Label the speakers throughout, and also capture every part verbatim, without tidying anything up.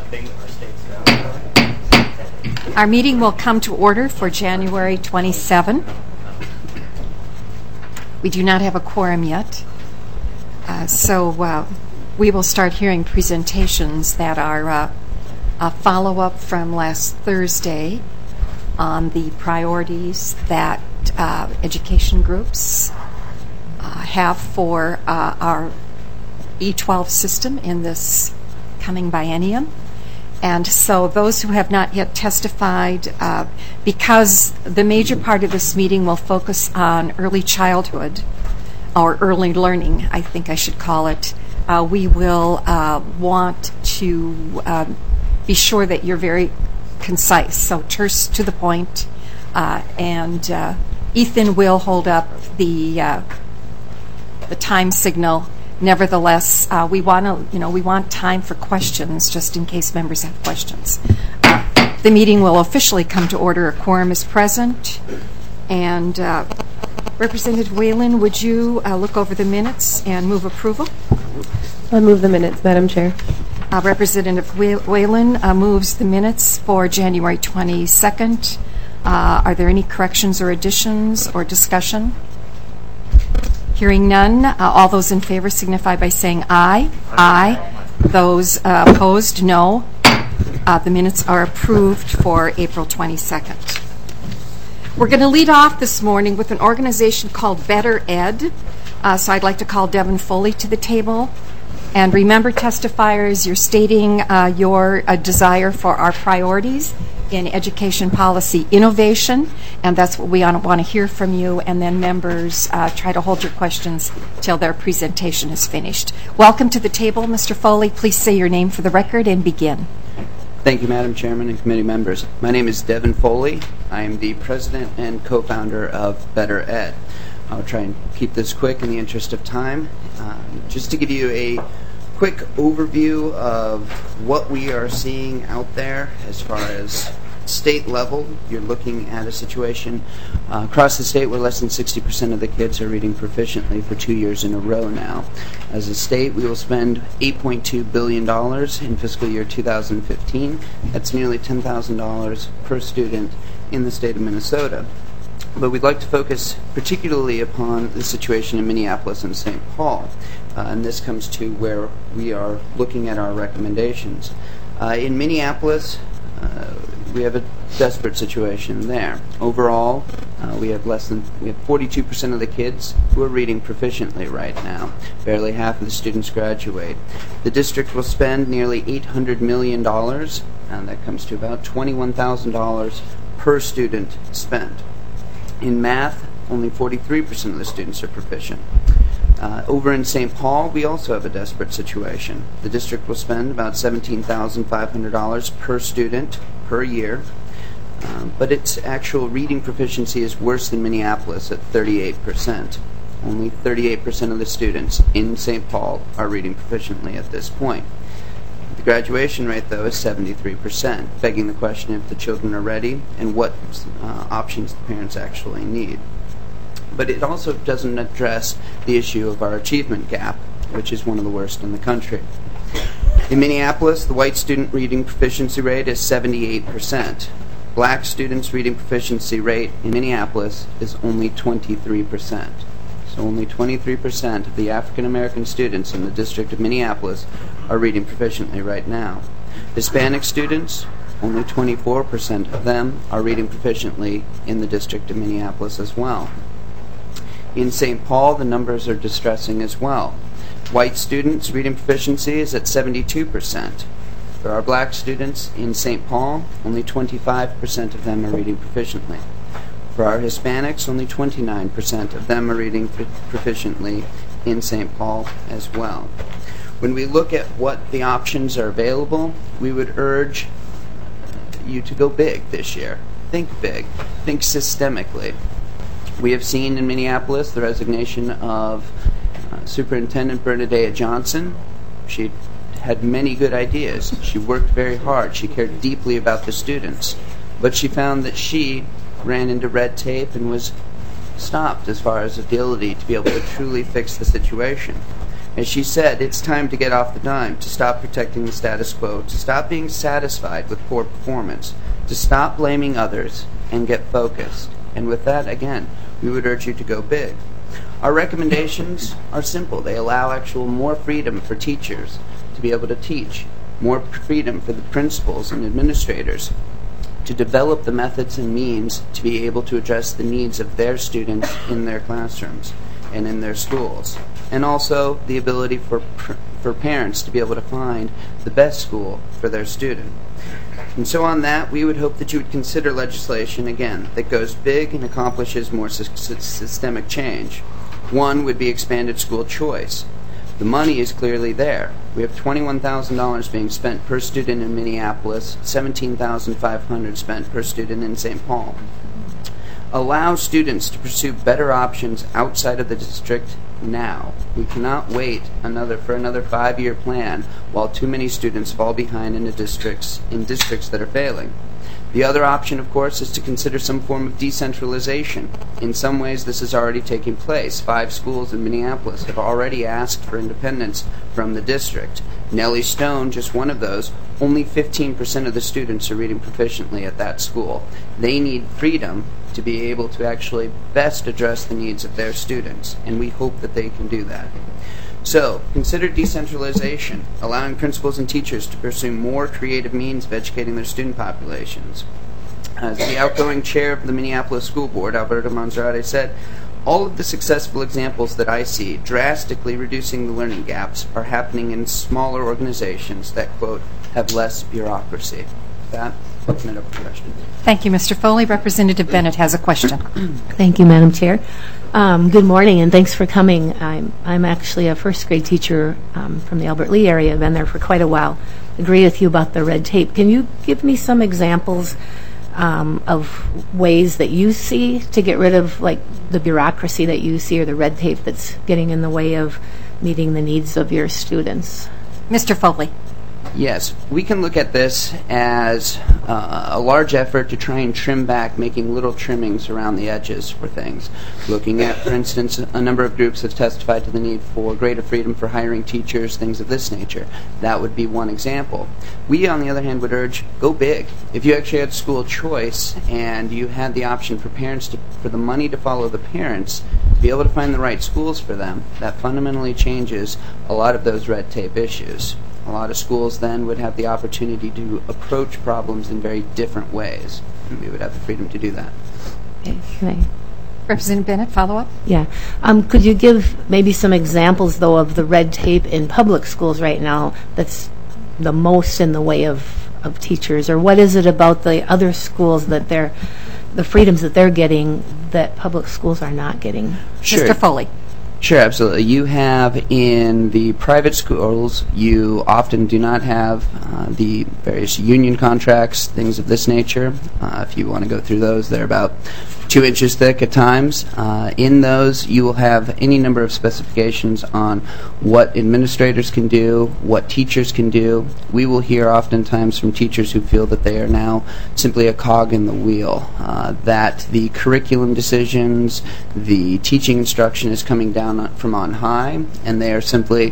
Speaker 1: Our meeting will come to order for January twenty-seventh. We do not have a quorum yet, uh, so uh, we will start hearing presentations that are uh, a follow-up from last Thursday on the priorities that uh, education groups uh, have for uh, our E twelve system in this coming biennium. And so those who have not yet testified, uh, because the major part of this meeting will focus on early childhood, or early learning, I think I should call it, uh, we will uh, want to um, be sure that you're very concise, so terse to the point, uh, and uh, Ethan will hold up the uh, the time signal. Nevertheless, uh, we want to, you know, we want time for questions, just in case members have questions. Uh, the meeting will officially come to order. A quorum is present, and uh, Representative Whalen, would you uh, look over the minutes and move approval?
Speaker 2: I'll move the minutes, Madam Chair.
Speaker 1: Uh, Representative Whalen uh, moves the minutes for January twenty-second. Uh, are there any corrections or additions or discussion? Hearing none, uh, all those in favor signify by saying aye. Aye. Aye. Those uh, opposed, no. Uh, the minutes are approved for April twenty-second. We're going to lead off this morning with an organization called Better Ed. Uh, so I'd like to call Devin Foley to the table. And remember, testifiers, you're stating uh, your uh, desire for our priorities in education policy innovation, and that's what we want to hear from you, and then members uh, try to hold your questions till their presentation is finished. Welcome to the table, Mister Foley. Please say your name for the record and begin.
Speaker 3: Thank you, Madam Chairman and committee members. My name is Devin Foley. I am the president and co-founder of Better Ed. I'll try and keep this quick in the interest of time. Uh, just to give you a quick overview of what we are seeing out there as far as state level. You're looking at a situation uh, across the state where less than sixty percent of the kids are reading proficiently for two years in a row now. As a state, we will spend eight point two billion dollars in fiscal year two thousand fifteen. That's nearly ten thousand dollars per student in the state of Minnesota. But we'd like to focus particularly upon the situation in Minneapolis and Saint Paul. Uh, and this comes to where we are looking at our recommendations. Uh, in Minneapolis, uh, we have a desperate situation there. Overall, uh, we have less than we have forty-two percent of the kids who are reading proficiently right now. Barely half of the students graduate. The district will spend nearly eight hundred million dollars, and that comes to about twenty-one thousand dollars per student spent. In math, only forty-three percent of the students are proficient. Uh, over in Saint Paul, we also have a desperate situation. The district will spend about seventeen thousand five hundred dollars per student per year, um, but its actual reading proficiency is worse than Minneapolis at thirty-eight percent. Only thirty-eight percent of the students in Saint Paul are reading proficiently at this point. The graduation rate, though, is seventy-three percent, begging the question if the children are ready and what uh, options the parents actually need. But it also doesn't address the issue of our achievement gap, which is one of the worst in the country. In Minneapolis, the white student reading proficiency rate is seventy-eight percent. Black students' reading proficiency rate in Minneapolis is only twenty-three percent. So only twenty-three percent of the African American students in the district of Minneapolis are reading proficiently right now. Hispanic students, only twenty-four percent of them are reading proficiently in the district of Minneapolis as well. In Saint Paul, the numbers are distressing as well. White students' reading proficiency is at seventy-two percent. For our black students in Saint Paul, only twenty-five percent of them are reading proficiently. For our Hispanics, only twenty-nine percent of them are reading proficiently in Saint Paul as well. When we look at what the options are available, we would urge you to go big this year. Think big. Think systemically. We have seen in Minneapolis the resignation of uh, Superintendent Bernadette Johnson. She had many good ideas. She worked very hard. She cared deeply about the students. But she found that she ran into red tape and was stopped as far as ability to be able to truly fix the situation. As she said, it's time to get off the dime, to stop protecting the status quo, to stop being satisfied with poor performance, to stop blaming others and get focused. And with that, again, we would urge you to go big. Our recommendations are simple. They allow actual more freedom for teachers to be able to teach, more freedom for the principals and administrators to develop the methods and means to be able to address the needs of their students in their classrooms and in their schools, and also the ability for for parents to be able to find the best school for their student. And so on that, we would hope that you would consider legislation, again, that goes big and accomplishes more sy- systemic change. One would be expanded school choice. The money is clearly there. We have twenty-one thousand dollars being spent per student in Minneapolis, seventeen thousand five hundred dollars spent per student in Saint Paul. Allow students to pursue better options outside of the district now. We cannot wait another for another five-year plan while too many students fall behind in the districts in districts that are failing. The other option, of course, is to consider some form of decentralization. In some ways, this is already taking place. Five schools in Minneapolis have already asked for independence from the district. Nellie Stone, just one of those, only fifteen percent of the students are reading proficiently at that school. They need freedom to be able to actually best address the needs of their students, and we hope that they can do that. So, consider decentralization, allowing principals and teachers to pursue more creative means of educating their student populations. As the outgoing chair of the Minneapolis School Board, Alberto Monserrate, said, all of the successful examples that I see drastically reducing the learning gaps are happening in smaller organizations that, quote, have less bureaucracy. With that, open it up for questions.
Speaker 1: Thank you, Mister Foley. Representative Bennett has a question.
Speaker 4: Thank you, Madam Chair. Um, good morning, and thanks for coming. I'm, I'm actually a first grade teacher um, from the Albert Lee area. I've been there for quite a while. Agree with you about the red tape. Can you give me some examples um, of ways that you see to get rid of, like, the bureaucracy that you see or the red tape that's getting in the way of meeting the needs of your students?
Speaker 1: Mister Foley.
Speaker 3: Yes, we can look at this as uh, a large effort to try and trim back, making little trimmings around the edges for things. Looking at, for instance, a number of groups have testified to the need for greater freedom for hiring teachers, things of this nature. That would be one example. We, on the other hand, would urge, go big. If you actually had school choice and you had the option for parents to, for the money to follow the parents, to be able to find the right schools for them, that fundamentally changes a lot of those red tape issues. A lot of schools then would have the opportunity to approach problems in very different ways, and we would have the freedom to do that.
Speaker 4: Okay, can I?
Speaker 1: Representative Bennett, follow up?
Speaker 4: Yeah. Um, could you give maybe some examples, though, of the red tape in public schools right now that's the most in the way of, of teachers? Or what is it about the other schools that they're, the freedoms that they're getting that public schools are not getting?
Speaker 3: Sure.
Speaker 1: Mister Foley.
Speaker 3: Sure, absolutely. You have in the private schools, you often do not have uh, the various union contracts, things of this nature. Uh, if you want to go through those, they're about two inches thick at times. Uh, in those, you will have any number of specifications on what administrators can do, what teachers can do. We will hear oftentimes from teachers who feel that they are now simply a cog in the wheel, uh, that the curriculum decisions, the teaching instruction is coming down from on high, and they are simply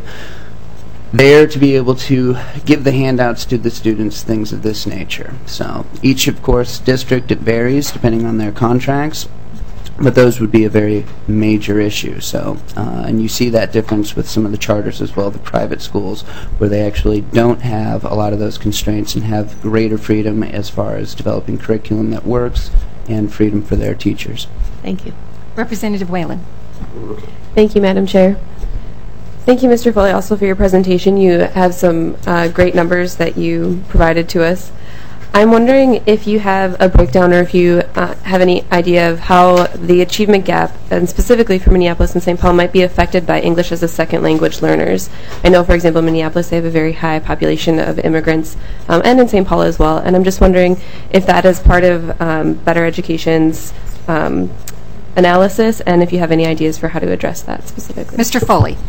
Speaker 3: there to be able to give the handouts to the students, things of this nature. So each, of course, district, it varies depending on their contracts, but those would be a very major issue. So, uh, and you see that difference with some of the charters as well, the private schools, where they actually don't have a lot of those constraints and have greater freedom as far as developing curriculum that works and freedom for their teachers.
Speaker 4: Thank you.
Speaker 1: Representative Whalen.
Speaker 2: Thank you, Madam Chair. Thank you, Mister Foley, also for your presentation. You have some uh, great numbers that you provided to us. I'm wondering if you have a breakdown or if you uh, have any idea of how the achievement gap, and specifically for Minneapolis and Saint Paul, might be affected by English as a second language learners. I know, for example, in Minneapolis, they have a very high population of immigrants, um, and in Saint Paul as well. And I'm just wondering if that is part of um, Better Education's um, analysis, and if you have any ideas for how to address that specifically.
Speaker 1: Mister Foley.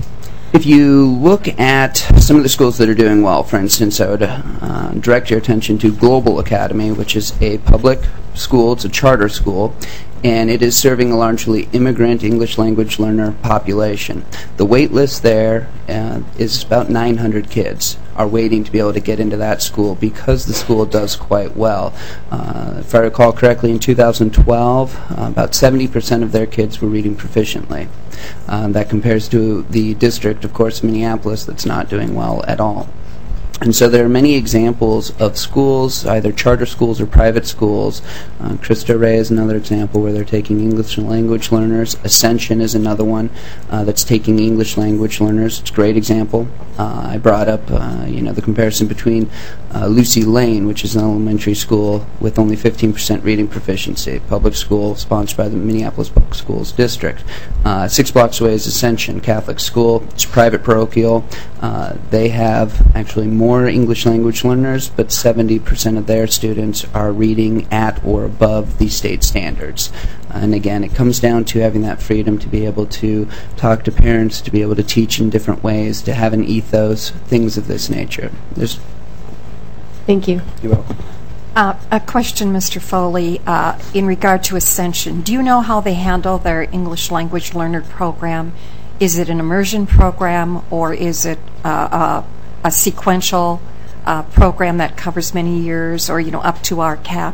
Speaker 3: If you look at some of the schools that are doing well, for instance, I would uh, direct your attention to Global Academy, which is a public school. It's a charter school, and it is serving a largely immigrant English language learner population. The wait list there uh, is about nine hundred kids are waiting to be able to get into that school because the school does quite well. Uh, if I recall correctly, in two thousand twelve, uh, about seventy percent of their kids were reading proficiently. Uh, that compares to the district, of course, Minneapolis, that's not doing well at all. And so there are many examples of schools, either charter schools or private schools. Uh, Cristo Rey is another example where they're taking English language learners. Ascension is another one uh, that's taking English language learners. It's a great example. Uh, I brought up, uh, you know, the comparison between uh, Lucy Lane, which is an elementary school with only fifteen percent reading proficiency, public school sponsored by the Minneapolis Public Schools District. Uh, six blocks away is Ascension Catholic School. It's private parochial. Uh, they have actually more more English language learners, but seventy percent of their students are reading at or above the state standards. And again, it comes down to having that freedom to be able to talk to parents, to be able to teach in different ways, to have an ethos, things of this nature. There's
Speaker 2: Thank you.
Speaker 3: You're welcome.
Speaker 1: Uh, a question, Mister Foley, uh, in regard to Ascension. Do you know how they handle their English language learner program? Is it an immersion program, or is it uh, a a sequential uh, program that covers many years, or, you know, up to our cap?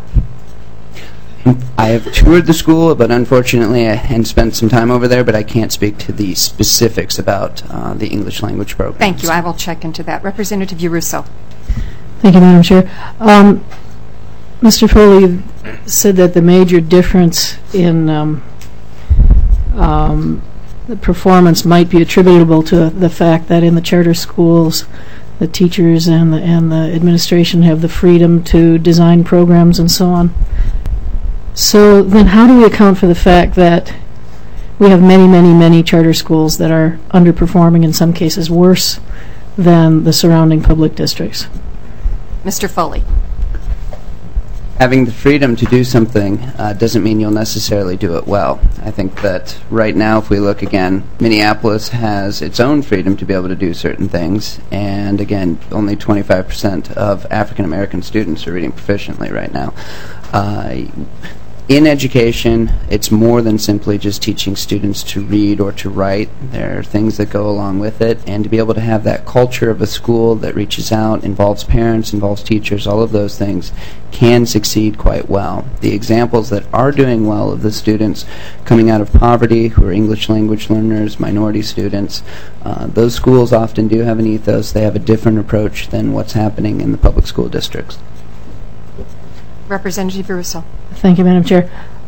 Speaker 3: I have toured the school, but unfortunately, I, and spent some time over there, but I can't speak to the specifics about uh, the English language program.
Speaker 1: Thank you. I will check into that. Representative Uruso.
Speaker 5: Thank you, Madam Chair. Um, Mister Foley said that the major difference in um, um, the performance might be attributable to the fact that in the charter schools, the teachers and the, and the administration have the freedom to design programs and so on. So then how do we account for the fact that we have many, many, many charter schools that are underperforming, in some cases worse than the surrounding public districts?
Speaker 1: Mister Foley.
Speaker 3: Having the freedom to do something uh, doesn't mean you'll necessarily do it well. I think that right now, if we look again, Minneapolis has its own freedom to be able to do certain things, and again, only twenty-five percent of African American students are reading proficiently right now. Uh, In education, it's more than simply just teaching students to read or to write. There are things that go along with it, and to be able to have that culture of a school that reaches out, involves parents, involves teachers, all of those things can succeed quite well. The examples that are doing well of the students coming out of poverty, who are English language learners, minority students, uh, those schools often do have an ethos. They have a different approach than what's happening in the public school districts.
Speaker 1: Representative Russo.
Speaker 5: Thank you, Madam Chair.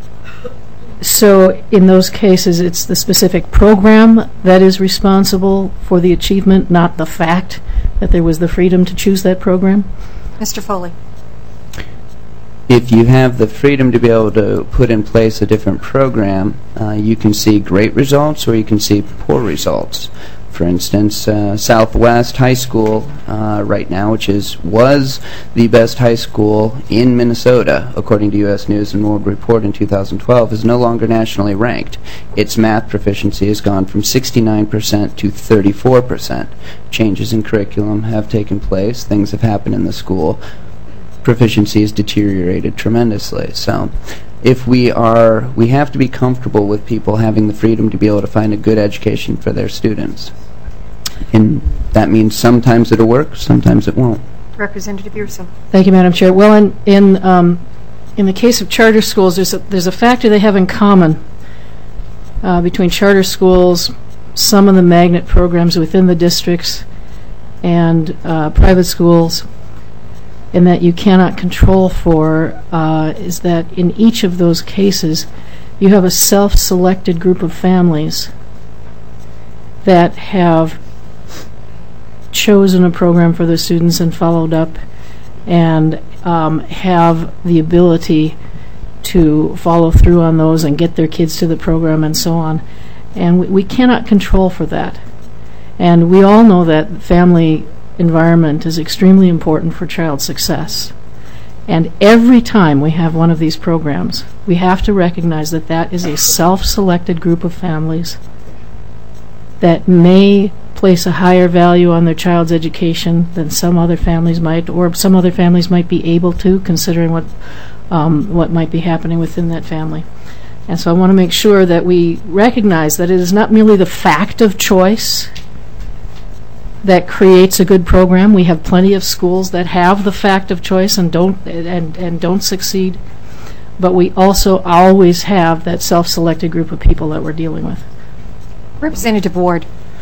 Speaker 5: So in those cases, it's the specific program that is responsible for the achievement, not the fact that there was the freedom to choose that program?
Speaker 1: Mister Foley.
Speaker 3: If you have the freedom to be able to put in place a different program, uh, you can see great results or you can see poor results. For instance, uh, Southwest High School uh, right now, which is was the best high school in Minnesota, according to U S News and World Report in two thousand twelve, is no longer nationally ranked. Its math proficiency has gone from sixty-nine percent to thirty-four percent. Changes in curriculum have taken place. Things have happened in the school. Proficiency has deteriorated tremendously. So if we are, we have to be comfortable with people having the freedom to be able to find a good education for their students. And that means sometimes it'll work, sometimes it won't.
Speaker 1: Representative Uruso.
Speaker 5: Thank you, Madam Chair. Well, in in, um, in the case of charter schools, there's a, there's a factor they have in common uh, between charter schools, some of the magnet programs within the districts, and uh, private schools, and that you cannot control for uh, is that in each of those cases, you have a self-selected group of families that have chosen a program for their students and followed up and um, have the ability to follow through on those and get their kids to the program and so on. And we, we cannot control for that. And we all know that family environment is extremely important for child success. And every time we have one of these programs, we have to recognize that that is a self-selected group of families that may place a higher value on their child's education than some other families might, or some other families might be able to, considering what um, what might be happening within that family. And so I want to make sure that we recognize that it is not merely the fact of choice that creates a good program. We have plenty of schools that have the fact of choice and don't and, and don't succeed. But we also always have that self-selected group of people that we're dealing with.
Speaker 1: Representative Ward.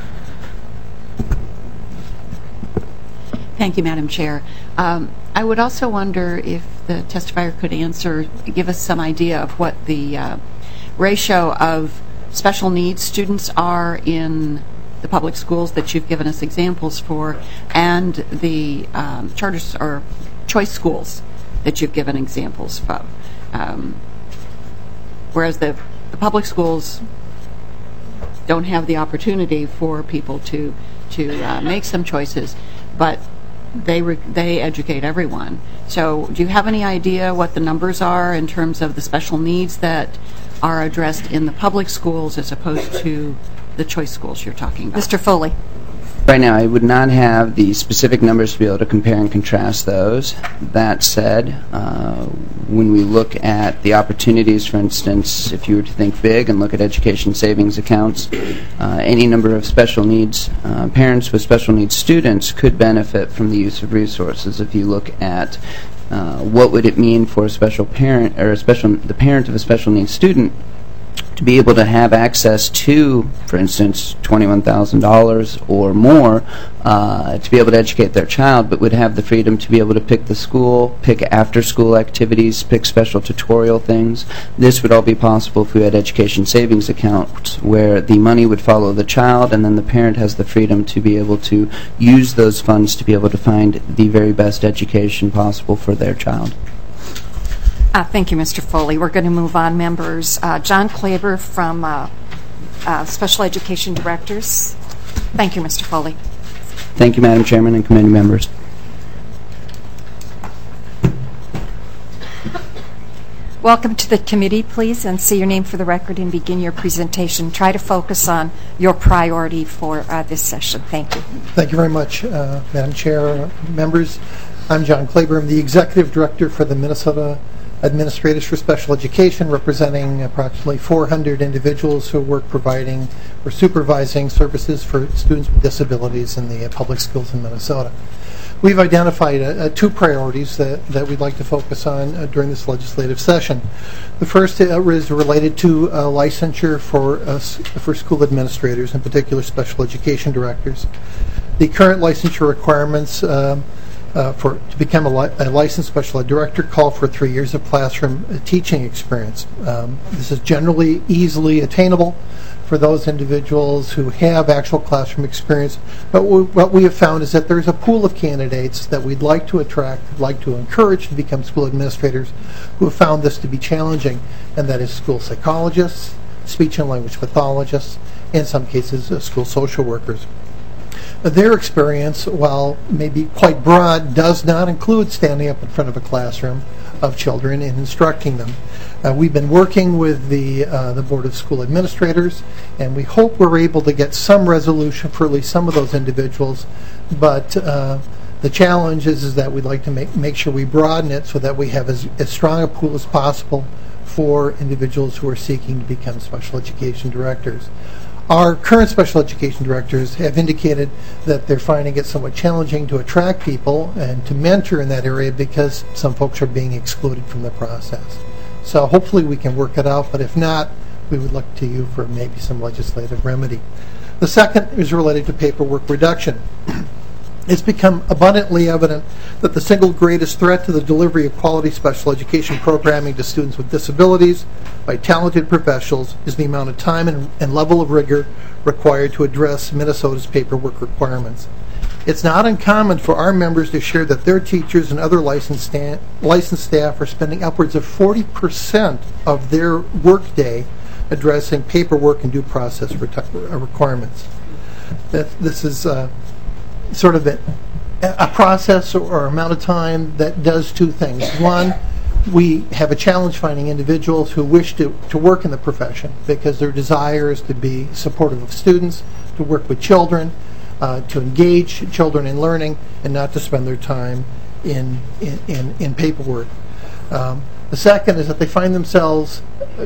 Speaker 6: Thank you, Madam Chair. Um, I would also wonder if the testifier could answer, give us some idea of what the uh, ratio of special needs students are in the public schools that you've given us examples for, and the um, charters or choice schools that you've given examples of. Um, whereas the, the public schools don't have the opportunity for people to to uh, make some choices, but they re- they educate everyone. So do you have any idea what the numbers are in terms of the special needs that are addressed in the public schools as opposed to the choice schools you're talking about?
Speaker 1: Mister Foley.
Speaker 3: Right now, I would not have the specific numbers to be able to compare and contrast those. That said, uh, when we look at the opportunities, for instance, if you were to think big and look at education savings accounts, uh, any number of special needs uh, parents with special needs students could benefit from the use of resources. If you look at uh, what would it mean for a special parent or a special the parent of a special needs student to be able to have access to, for instance, twenty-one thousand dollars or more uh, to be able to educate their child, but would have the freedom to be able to pick the school, pick after-school activities, pick special tutorial things. This would all be possible if we had education savings accounts where the money would follow the child, and then the parent has the freedom to be able to use those funds to be able to find the very best education possible for their child.
Speaker 1: Uh, thank you, Mister Foley. We're going to move on, members. Uh, John Klaber from uh, uh, Special Education Directors. Thank you, Mister Foley.
Speaker 3: Thank you, Madam Chairman and committee members.
Speaker 1: Welcome to the committee, please, and say your name for the record and begin your presentation. Try to focus on your priority for uh, this session. Thank you.
Speaker 7: Thank you very much, uh, Madam Chair, uh, members. I'm John Klaber. I'm the Executive Director for the Minnesota Administrators for Special Education, representing approximately four hundred individuals who work providing or supervising services for students with disabilities in the uh, public schools in Minnesota. We've identified uh, uh, two priorities that, that we'd like to focus on uh, during this legislative session. The first uh, is related to uh, licensure for, uh, for school administrators, in particular special education directors. The current licensure requirements um, Uh, for to become a, li a licensed special ed director call for three years of classroom uh, teaching experience. Um, this is generally easily attainable for those individuals who have actual classroom experience. But what we have found is that there's a pool of candidates that we'd like to attract, like to encourage to become school administrators who have found this to be challenging, and that is school psychologists, speech and language pathologists, in some cases uh, school social workers. Their experience, while maybe quite broad, does not include standing up in front of a classroom of children and instructing them. Uh, we've been working with the uh, the Board of School Administrators, and we hope we're able to get some resolution for at least some of those individuals. But uh, the challenge is, is that we'd like to make, make sure we broaden it so that we have as, as strong a pool as possible for individuals who are seeking to become special education directors. Our current special education directors have indicated that they're finding it somewhat challenging to attract people and to mentor in that area because some folks are being excluded from the process. So hopefully we can work it out, but if not, we would look to you for maybe some legislative remedy. The second is related to paperwork reduction. It's become abundantly evident that the single greatest threat to the delivery of quality special education programming to students with disabilities by talented professionals is the amount of time and, and level of rigor required to address Minnesota's paperwork requirements. It's not uncommon for our members to share that their teachers and other licensed, sta licensed staff are spending upwards of forty percent of their workday addressing paperwork and due process requirements. That, this is uh, sort of a, a process or amount of time that does two things. One, we have a challenge finding individuals who wish to, to work in the profession because their desire is to be supportive of students, to work with children, uh, to engage children in learning and not to spend their time in, in, in, in paperwork. Um, the second is that they find themselves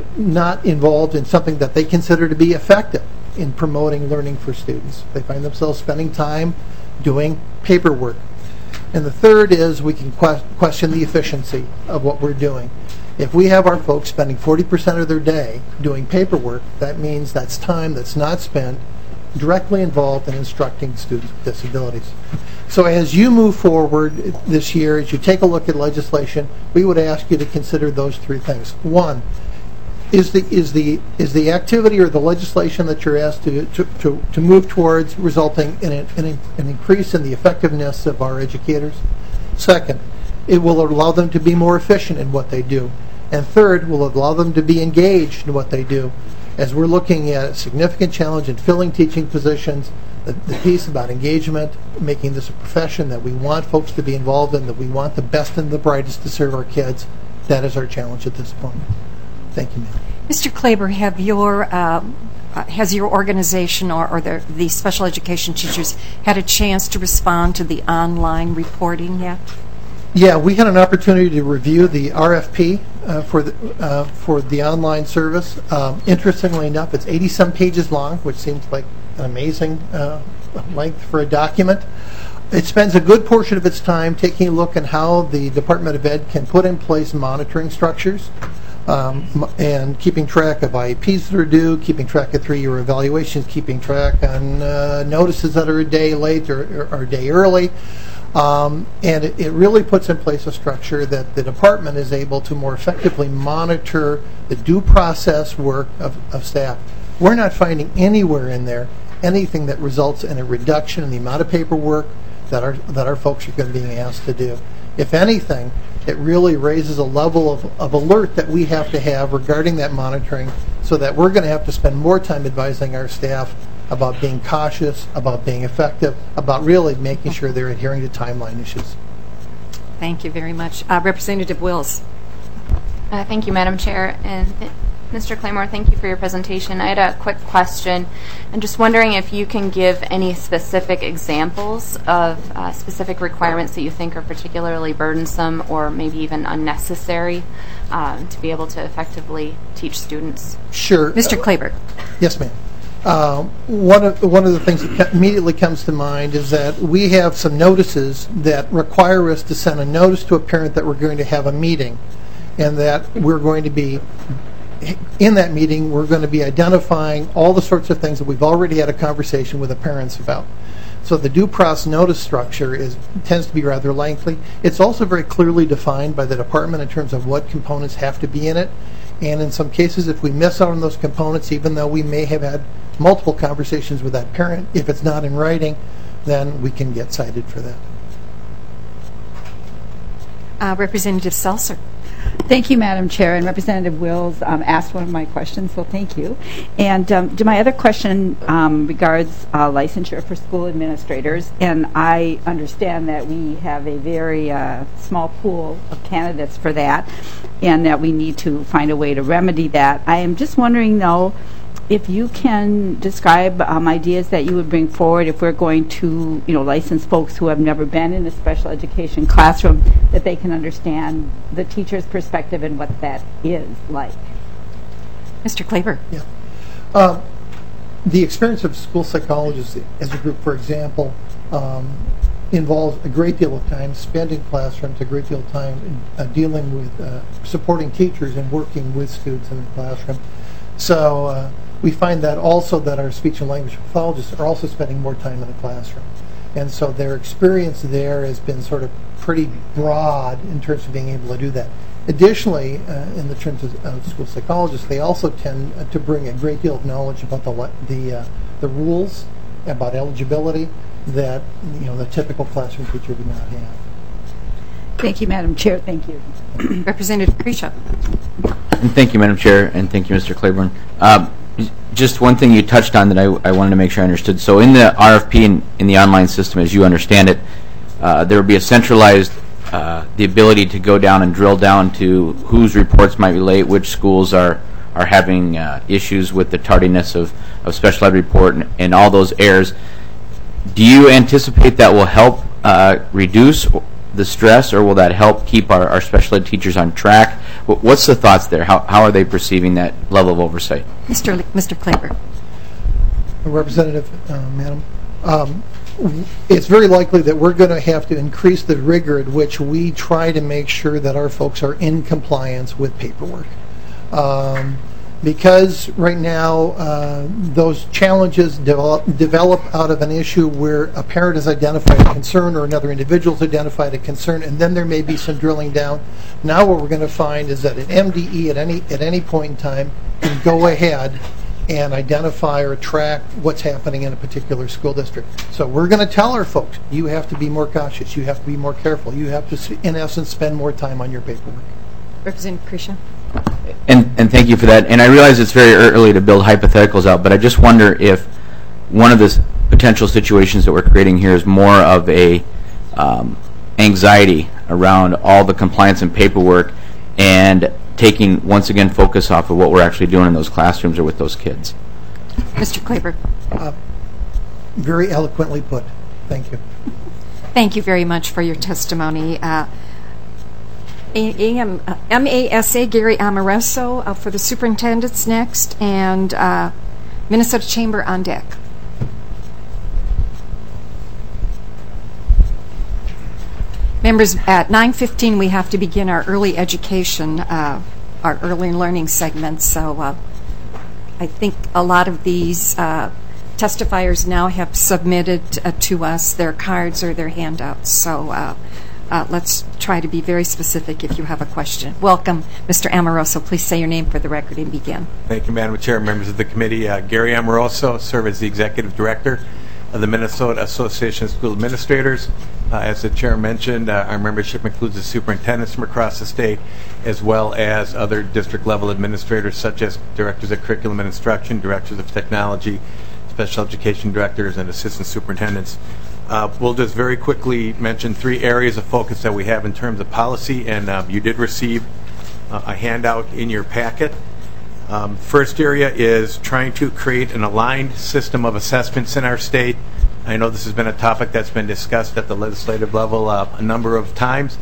Speaker 7: not involved in something that they consider to be effective in promoting learning for students. They find themselves spending time doing paperwork. And the third is we can que- question the efficiency of what we're doing. If we have our folks spending forty percent of their day doing paperwork, that means that's time that's not spent directly involved in instructing students with disabilities. So as you move forward this year, as you take a look at legislation, we would ask you to consider those three things. One, is the is the is the activity or the legislation that you're asked to to, to, to move towards resulting in, a, in a, an increase in the effectiveness of our educators? Second, it will allow them to be more efficient in what they do. And third, will allow them to be engaged in what they do. As we're looking at a significant challenge in filling teaching positions, the, the piece about engagement, making this a profession that we want folks to be involved in, that we want the best and the brightest to serve our kids, that is our challenge at this point. Thank you, ma'am.
Speaker 1: Mister Klaber, have your uh, uh, has your organization or, or the, the special education teachers had a chance to respond to the online reporting yet?
Speaker 7: Yeah, we had an opportunity to review the R F P uh, for the uh, for the online service. Um, interestingly enough, it's eighty some pages long, which seems like an amazing uh, length for a document. It spends a good portion of its time taking a look at how the Department of Ed can put in place monitoring structures um, and keeping track of I E Ps that are due, keeping track of three-year evaluations, keeping track on uh, notices that are a day late or, or, or a day early. Um, and it, it really puts in place a structure that the department is able to more effectively monitor the due process work of, of staff. We're not finding anywhere in there anything that results in a reduction in the amount of paperwork that our that our folks are going to be asked to do. If anything, it really raises a level of, of alert that we have to have regarding that monitoring, so that we're going to have to spend more time advising our staff about being cautious, about being effective, about really making sure they're adhering to timeline issues.
Speaker 1: Thank you very much. Uh, Representative Wills.
Speaker 8: Uh, thank you, Madam Chair. And uh, Mister Claymore, thank you for your presentation. I had a quick question. I'm just wondering if you can give any specific examples of uh, specific requirements that you think are particularly burdensome or maybe even unnecessary um, to be able to effectively teach students.
Speaker 7: Sure.
Speaker 1: Mister Klaber.
Speaker 7: Yes, ma'am. Uh, one of one of the things that immediately comes to mind is that we have some notices that require us to send a notice to a parent that we're going to have a meeting, and that we're going to be in that meeting. We're going to be identifying all the sorts of things that we've already had a conversation with the parents about. So the due process notice structure is tends to be rather lengthy. It's also very clearly defined by the department in terms of what components have to be in it. And in some cases, if we miss out on those components, even though we may have had multiple conversations with that parent, if it's not in writing, then we can get cited for that.
Speaker 1: Uh, Representative Seltzer.
Speaker 9: Thank you, Madam Chair, and Representative Wills um, asked one of my questions, so thank you. And um, to my other question um, regards uh, licensure for school administrators, and I understand that we have a very uh, small pool of candidates for that, and that we need to find a way to remedy that. I am just wondering, though, if you can describe um, ideas that you would bring forward if we're going to, you know, license folks who have never been in a special education classroom, that they can understand the teacher's perspective and what that is like.
Speaker 1: Mister Klaber.
Speaker 7: Yeah. Um, the experience of school psychologists as a group, for example, um, involves a great deal of time spent in classrooms, a great deal of time in, uh, dealing with uh, supporting teachers and working with students in the classroom. So uh, we find that also that our speech and language pathologists are also spending more time in the classroom. And so their experience there has been sort of pretty broad in terms of being able to do that. Additionally, uh, in the terms of uh, school psychologists, they also tend uh, to bring a great deal of knowledge about the the, uh, the rules, about eligibility, that you know the typical classroom teacher would not have.
Speaker 9: Thank you, Madam Chair. Thank you.
Speaker 1: Representative Kresha.
Speaker 10: And thank you, Madam Chair, and thank you, Mister Claiborne. Uh, just one thing you touched on that I, I wanted to make sure I understood. So in the R F P in, in the online system, as you understand it, uh, there will be a centralized, uh, the ability to go down and drill down to whose reports might be late, which schools are, are having uh, issues with the tardiness of, of special ed report and, and all those errors. do you anticipate that will help uh, reduce the stress, or will that help keep our, our special ed teachers on track? What's the thoughts there? How, how are they perceiving that level of oversight?
Speaker 1: Mister L- Mister Claiborne.
Speaker 7: Representative, uh, Madam, um, it's very likely that we're going to have to increase the rigor at which we try to make sure that our folks are in compliance with paperwork. Um, because right now uh, those challenges develop, develop out of an issue where a parent has identified a concern or another individual has identified a concern, and then there may be some drilling down. Now what we're going to find is that an M D E at any at any point in time can go ahead and identify or track what's happening in a particular school district. So we're going to tell our folks, you have to be more cautious, you have to be more careful, you have to, in essence, spend more time on your paperwork.
Speaker 1: Representative Krisha.
Speaker 10: And, and thank you for that. And I realize it's very early to build hypotheticals out, but I just wonder if one of the s- potential situations that we're creating here is more of a um, anxiety around all the compliance and paperwork, and taking, once again, focus off of what we're actually doing in those classrooms or with those kids.
Speaker 1: Mister Claiborne.
Speaker 7: Uh, very eloquently put. Thank you.
Speaker 1: Thank you very much for your testimony. Uh, A M, uh, M A S A Gary Amoroso uh, for the superintendent's next, and uh, Minnesota Chamber on deck. Members, at nine fifteen we have to begin our early education, uh, our early learning segments, so uh, I think a lot of these uh, testifiers now have submitted uh, to us their cards or their handouts, so uh, uh, let's try to be very specific if you have a question. Welcome, Mister Amoroso. Please say your name for the record and begin.
Speaker 11: Thank you, Madam Chair, members of the committee. Uh, Gary Amoroso, serve as the Executive Director of the Minnesota Association of School Administrators. Uh, as the Chair mentioned, uh, our membership includes the superintendents from across the state, as well as other district-level administrators, such as directors of curriculum and instruction, directors of technology, special education directors, and assistant superintendents. Uh, we'll just very quickly mention three areas of focus that we have in terms of policy, and uh, you did receive uh, a handout in your packet. Um, first area is trying to create an aligned system of assessments in our state. I know this has been a topic that's been discussed at the legislative level uh, a number of times,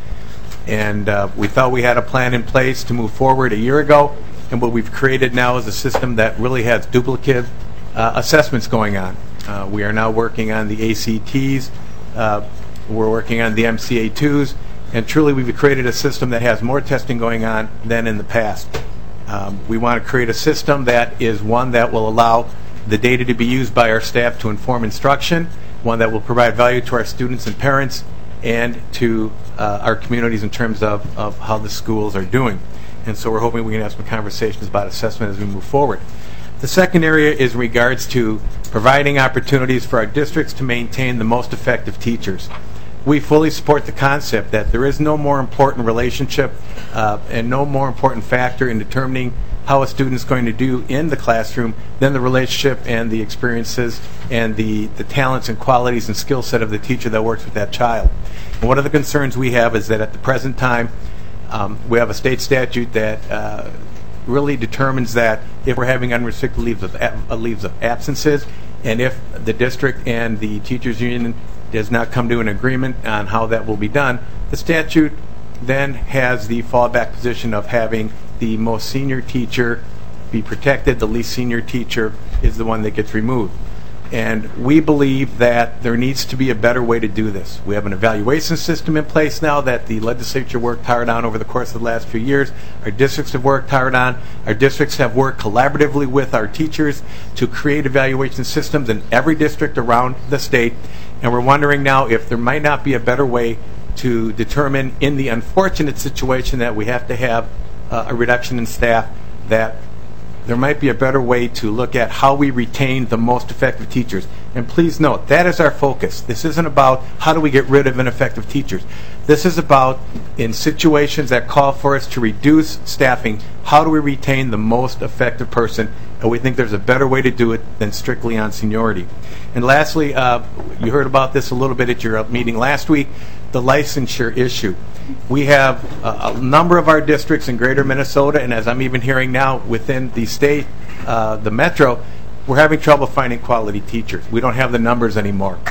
Speaker 11: and uh, we thought we had a plan in place to move forward a year ago, and what we've created now is a system that really has duplicative uh, assessments going on. Uh, we are now working on the A C Ts, uh, we're working on the M C A twos, and truly we've created a system that has more testing going on than in the past. Um, we want to create a system that is one that will allow the data to be used by our staff to inform instruction, one that will provide value to our students and parents, and to uh, our communities in terms of, of how the schools are doing. And so we're hoping we can have some conversations about assessment as we move forward. The second area is in regards to providing opportunities for our districts to maintain the most effective teachers. We fully support the concept that there is no more important relationship uh, and no more important factor in determining how a student is going to do in the classroom than the relationship and the experiences and the, the talents and qualities and skill set of the teacher that works with that child. And one of the concerns we have is that at the present time, um, we have a state statute that uh, really determines that if we're having unrestricted leaves of, ab- leaves of absences, and if the district and the teachers union does not come to an agreement on how that will be done, the statute then has the fallback position of having the most senior teacher be protected. The least senior teacher is the one that gets removed. And we believe that there needs to be a better way to do this. We have an evaluation system in place now that the legislature worked hard on over the course of the last few years. Our districts have worked hard on. Our districts have worked collaboratively with our teachers to create evaluation systems in every district around the state. And we're wondering now if there might not be a better way to determine, in the unfortunate situation that we have to have uh, a reduction in staff, that there might be a better way to look at how we retain the most effective teachers. And please note, that is our focus. This isn't about how do we get rid of ineffective teachers. This is about, in situations that call for us to reduce staffing, how do we retain the most effective person? And we think there's a better way to do it than strictly on seniority. And lastly, uh, you heard about this a little bit at your meeting last week, the licensure issue. We have a, a number of our districts in greater Minnesota, and as I'm even hearing now within the state, uh, the metro, we're having trouble finding quality teachers. We don't have the numbers anymore.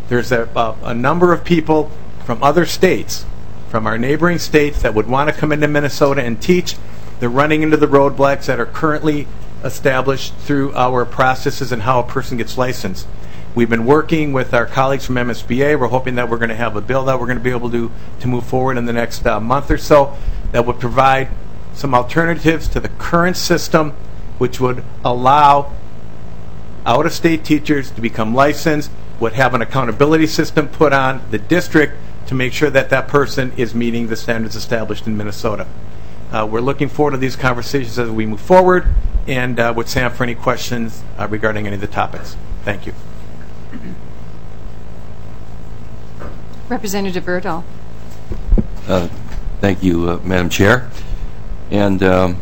Speaker 11: there's a, a, a number of people from other states, from our neighboring states, that would want to come into Minnesota and teach. They're running into the roadblocks that are currently established through our processes and how a person gets licensed. We've been working with our colleagues from M S B A. We're hoping that we're going to have a bill that we're going to be able to, to move forward in the next uh, month or so that would provide some alternatives to the current system, which would allow out-of-state teachers to become licensed, would have an accountability system put on the district to make sure that that person is meeting the standards established in Minnesota. Uh, we're looking forward to these conversations as we move forward, and uh, with Sam for any questions uh, regarding any of the topics. Thank you.
Speaker 1: Representative Erdahl.
Speaker 12: Uh, thank you, uh, Madam Chair. And um,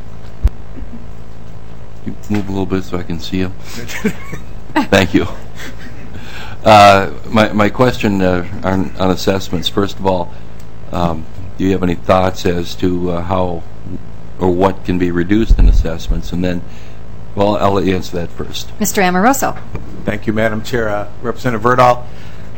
Speaker 12: you move a little bit so I can see you. Thank you. Uh, my, my question uh, on, on assessments, first of all, um, do you have any thoughts as to uh, how or what can be reduced in assessments? And then, well, I'll let you answer that first.
Speaker 1: Mister Amoroso.
Speaker 11: Thank you, Madam Chair. Uh, Representative Erdahl,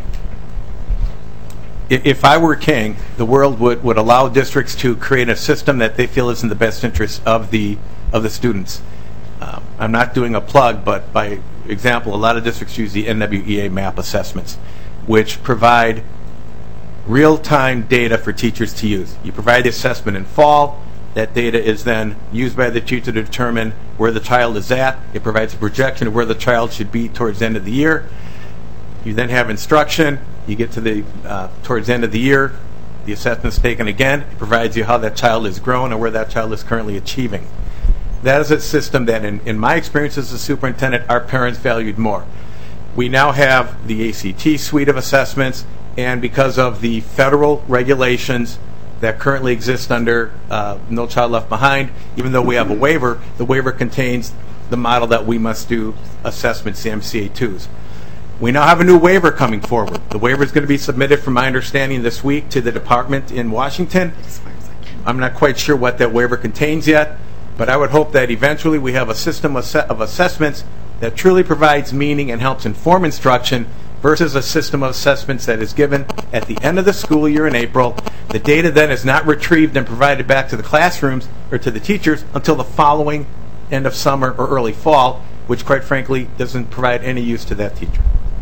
Speaker 11: if I were king, the world would, would allow districts to create a system that they feel is in the best interest of the of the students. Um, I'm not doing a plug, but by example, a lot of districts use the N W E A MAP assessments, which provide real-time data for teachers to use. You provide the assessment in fall. That data is then used by the teacher to determine where the child is at. It provides a projection of where the child should be towards the end of the year. You then have instruction. You get to the uh, towards the end of the year, the assessment is taken again. It provides you how that child has grown and where that child is currently achieving. That is a system that, in, in my experience as a superintendent, our parents valued more. We now have the A C T suite of assessments, and because of the federal regulations that currently exist under uh, No Child Left Behind, even though we have a waiver, the waiver contains the model that we must do assessments, the M C A twos. We now have a new waiver coming forward. The waiver is going to be submitted, from my understanding, this week to the department in Washington. I'm not quite sure what that waiver contains yet, but I would hope that eventually we have a system of, of assessments that truly provides meaning and helps inform instruction versus a system of assessments that is given at the end of the school year in April. The data then is not retrieved and provided back to the classrooms or to the teachers until the following end of summer or early fall, which quite frankly doesn't provide any use to that teacher.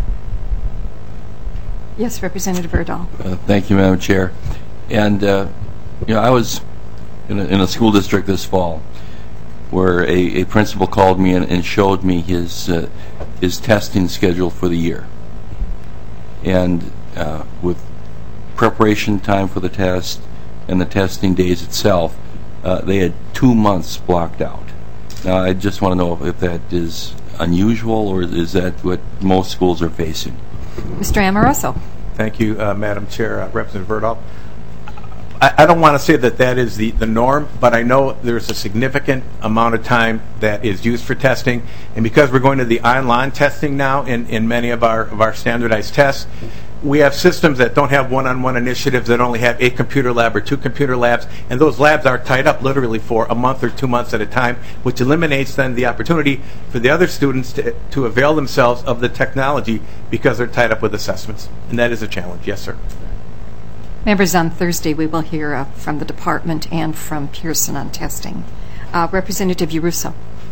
Speaker 1: Yes, Representative Erdahl.
Speaker 12: Uh, thank you, Madam Chair. And, uh, you know, I was in a, in a school district this fall where a, a principal called me and, and showed me his, uh, his testing schedule for the year. And uh, with preparation time for the test and the testing days itself, uh, they had two months blocked out. Now, I just want to know if that is unusual, or is that what most schools are facing?
Speaker 1: Mister Amoroso.
Speaker 11: Thank you, uh, Madam Chair. Uh, Representative Erdahl. I, I don't want to say that that is the, the norm, but I know there's a significant amount of time that is used for testing. And because we're going to the online testing now in, in many of our, of our standardized tests, we have systems that don't have one-on-one initiatives, that only have a computer lab or two computer labs, and those labs are tied up literally for a month or two months at a time, which eliminates then the opportunity for the other students to, to avail themselves of the technology because they're tied up with assessments. And that is a challenge. Yes, sir.
Speaker 1: Members, on Thursday we will hear uh, from the department and from Pearson on testing. Uh, Representative Uruso.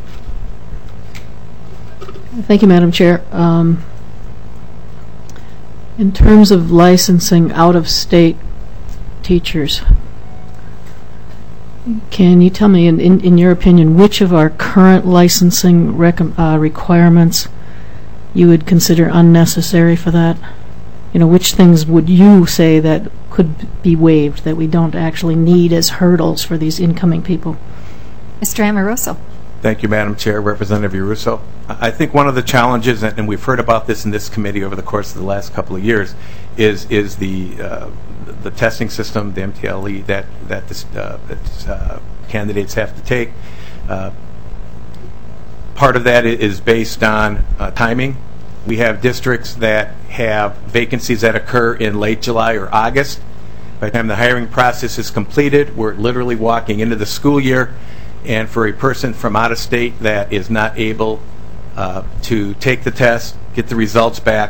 Speaker 5: Thank you, Madam Chair. Um, in terms of licensing out-of-state teachers, can you tell me, in, in, in your opinion, which of our current licensing rec- uh, requirements you would consider unnecessary for that? You know, which things would you say that could be waived, that we don't actually need as hurdles for these incoming people?
Speaker 1: Mister Amoroso.
Speaker 11: Thank you, Madam Chair. Representative Uruso. I think one of the challenges, and we've heard about this in this committee over the course of the last couple of years, is is the uh, the testing system, the M T L E, that that, this, uh, that uh, candidates have to take. Uh, part of that is based on uh, timing. We have districts that have vacancies that occur in late July or August. By the time the hiring process is completed, we're literally walking into the school year. And for a person from out of state that is not able uh, to take the test, get the results back,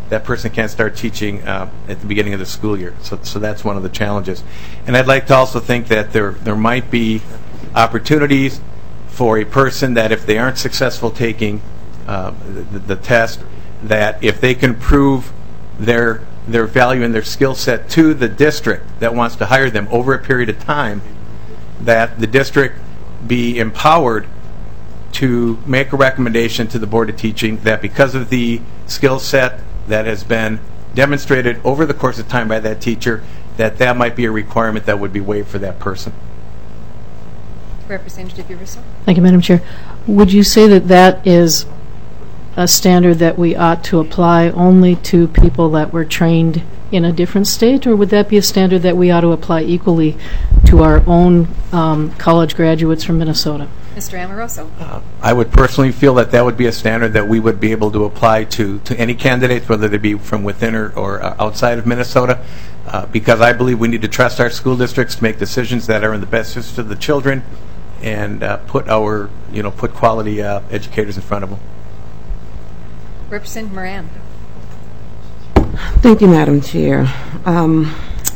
Speaker 11: that person can't start teaching uh, at the beginning of the school year. So, so that's one of the challenges. And I'd like to also think that there there might be opportunities for a person that if they aren't successful taking uh, the, the test, that if they can prove their their value and their skill set to the district that wants to hire them over a period of time, that the district be empowered to make a recommendation to the Board of Teaching that because of the skill set that has been demonstrated over the course of time by that teacher, that that might be a requirement that would be waived for that person.
Speaker 1: Representative Urusso.
Speaker 5: Thank you, Madam Chair. Would you say that that is a standard that we ought to apply only to people that were trained in a different state, or would that be a standard that we ought to apply equally to our own um, college graduates from Minnesota?
Speaker 1: Mister Amoroso.
Speaker 11: Uh, I would personally feel that that would be a standard that we would be able to apply to, to any candidates, whether they be from within or, or uh, outside of Minnesota, uh, because I believe we need to trust our school districts to make decisions that are in the best interest of the children and uh, put our, you know, put quality uh, educators in front of them.
Speaker 1: Representative Moran.
Speaker 13: Thank you, Madam Chair. Um,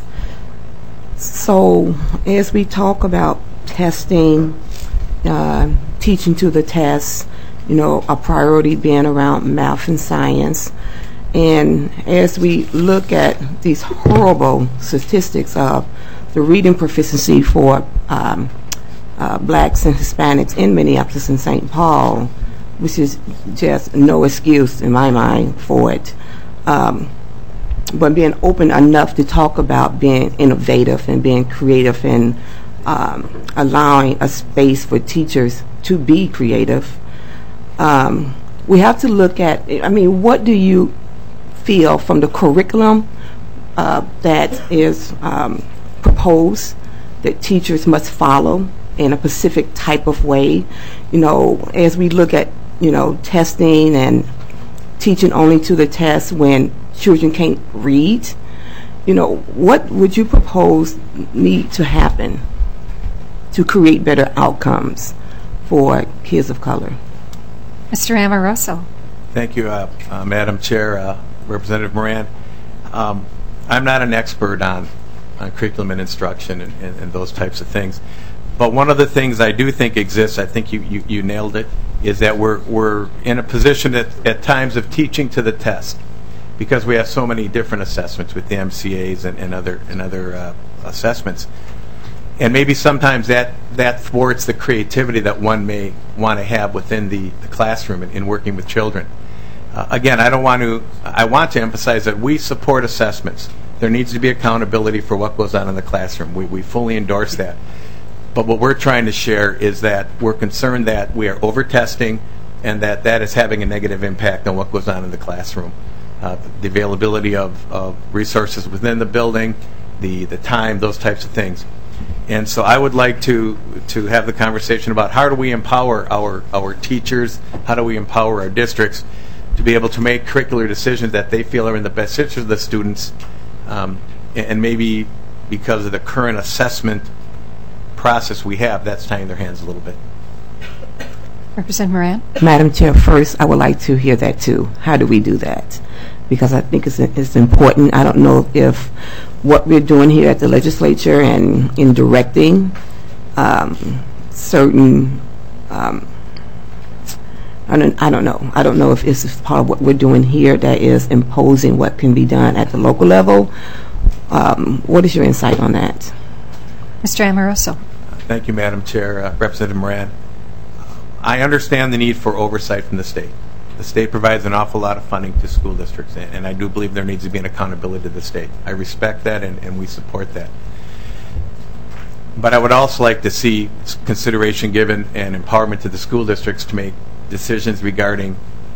Speaker 13: so, as we talk about testing, uh, teaching to the test, you know, a priority being around math and science, and as we look at these horrible statistics of the reading proficiency for um, uh, blacks and Hispanics in Minneapolis and Saint Paul, which is just no excuse in my mind for it. Um, but being open enough to talk about being innovative and being creative and um, allowing a space for teachers to be creative. Um, we have to look at, I mean, what do you feel from the curriculum uh, that is um, proposed that teachers must follow in a specific type of way? You know, as we look at, you know, testing and teaching only to the test when children can't read, you know, what would you propose need to happen to create better outcomes for kids of color?
Speaker 1: Mister Amoroso.
Speaker 11: Thank you, uh, uh, Madam Chair, uh, Representative Moran. Um, I'm not an expert on, on curriculum and instruction and, and, and those types of things. But one of the things I do think exists, I think you, you, you nailed it, is that we're, we're in a position at, at times of teaching to the test because we have so many different assessments with the M C As and, and other, and other uh, assessments. And maybe sometimes that, that thwarts the creativity that one may want to have within the, the classroom in, in working with children. Uh, again, I don't want to, I want to emphasize that we support assessments. There needs to be accountability for what goes on in the classroom. We, we fully endorse that. But what we're trying to share is that we're concerned that we are over-testing and that that is having a negative impact on what goes on in the classroom. Uh, the availability of, of resources within the building, the, the time, those types of things. And so I would like to to have the conversation about how do we empower our, our teachers, how do we empower our districts to be able to make curricular decisions that they feel are in the best interest of the students, um, and, and maybe because of the current assessment process we have, that's tying their hands a little bit.
Speaker 1: Representative Moran.
Speaker 13: Madam Chair, first I would like to hear that too. How do we do that? Because I think it's, it's important. I don't know if what we're doing here at the legislature and in directing um, certain, um, I don't, I don't know. I don't know if this is part of what we're doing here that is imposing what can be done at the local level. Um, what is your insight on that?
Speaker 1: Mister Amoroso.
Speaker 11: Thank you, Madam Chair. Uh, Representative Moran. I understand the need for oversight from the state. The state provides an awful lot of funding to school districts, and, and I do believe there needs to be an accountability to the state. I respect that, and, and we support that. But I would also like to see consideration given and empowerment to the school districts to make decisions regarding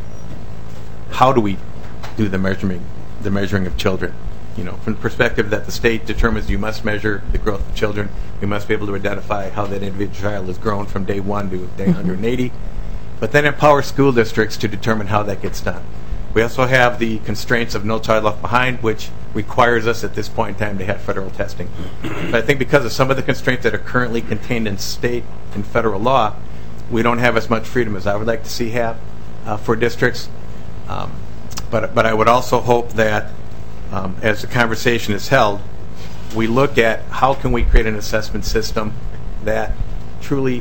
Speaker 11: how do we do the measuring, the measuring of children. You know, from the perspective that the state determines you must measure the growth of children, we must be able to identify how that individual child has grown from day one to day one hundred eighty, but then empower school districts to determine how that gets done. We also have the constraints of No Child Left Behind, which requires us at this point in time to have federal testing. But I think because of some of the constraints that are currently contained in state and federal law, we don't have as much freedom as I would like to see have uh, for districts. Um, but but I would also hope that um, as the conversation is held, we look at how can we create an assessment system that truly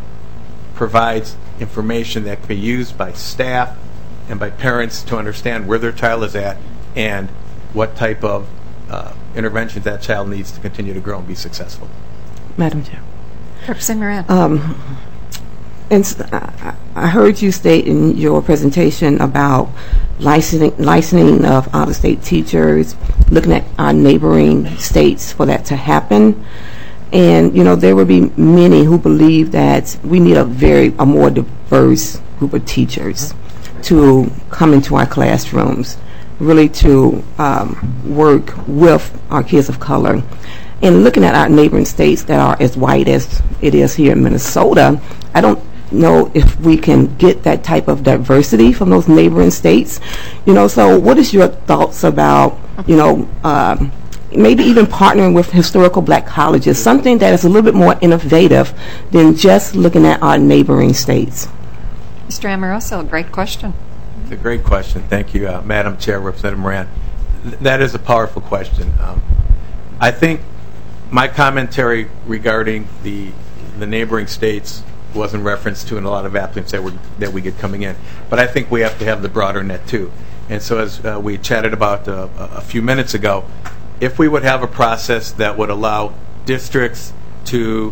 Speaker 11: provides information that can be used by staff and by parents to understand where their child is at and what type of uh, interventions that child needs to continue to grow and be successful.
Speaker 13: Madam Chair.
Speaker 1: Representative Moran.
Speaker 13: Um, and s- I I heard you state in your presentation about licensing, licensing of out-of-state teachers, looking at our neighboring states for that to happen. And, you know, there would be many who believe that we need a very, a more diverse group of teachers to come into our classrooms, really to um, work with our kids of color. And looking at our neighboring states that are as white as it is here in Minnesota, I don't know if we can get that type of diversity from those neighboring states. You know, so what is your thoughts about, you know, um, maybe even partnering with historical black colleges, something that is a little bit more innovative than just looking at our neighboring states?
Speaker 1: Mister Amoroso, great question.
Speaker 11: It's a great question. Thank you, uh, Madam Chair, Representative Moran. Th- that is a powerful question. Um, I think my commentary regarding the the neighboring states was in reference to in a lot of applicants that, were, that we get coming in. But I think we have to have the broader net, too. And so as uh, we chatted about uh, a few minutes ago, if we would have a process that would allow districts to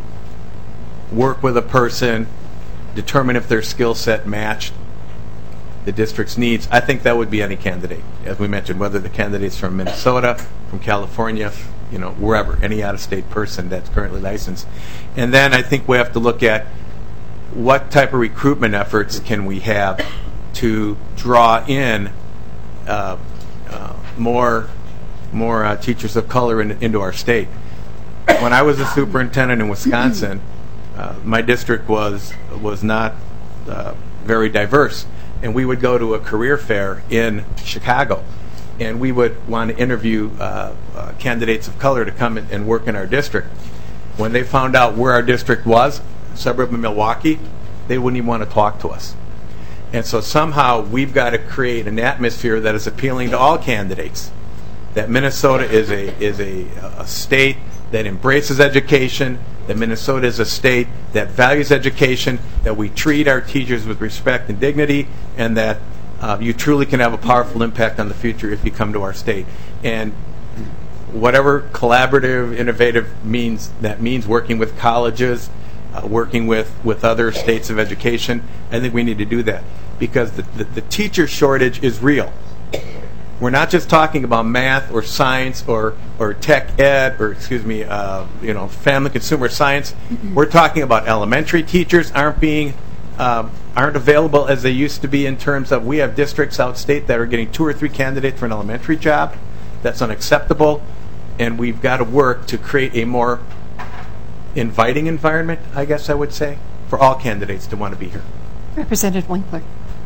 Speaker 11: work with a person, determine if their skill set matched the district's needs, I think that would be any candidate, as we mentioned, whether the candidate's from Minnesota, from California, you know, wherever, any out-of-state person that's currently licensed. And then I think we have to look at what type of recruitment efforts can we have to draw in uh, uh, more more uh, teachers of color in, into our state. When I was a superintendent in Wisconsin, uh, my district was was not uh, very diverse, and we would go to a career fair in Chicago, and we would want to interview uh, uh, candidates of color to come in and work in our district. When they found out where our district was, suburb of Milwaukee, they wouldn't even want to talk to us. And so somehow we've got to create an atmosphere that is appealing to all candidates. That Minnesota is a is a, a state that embraces education, that Minnesota is a state that values education, that we treat our teachers with respect and dignity, and that uh, you truly can have a powerful impact on the future if you come to our state. And whatever collaborative, innovative means, that means working with colleges, uh, working with, with other states of education, I think we need to do that. Because the, the, the teacher shortage is real. We're not just talking about math or science or, or tech ed or, excuse me, uh, you know, family consumer science. Mm-hmm. We're talking about elementary teachers aren't being, uh, aren't available as they used to be in terms of we have districts outstate that are getting two or three candidates for an elementary job. That's unacceptable. And we've got to work to create a more inviting environment, I guess I would say, for all candidates to want to be here.
Speaker 1: Representative Winkler.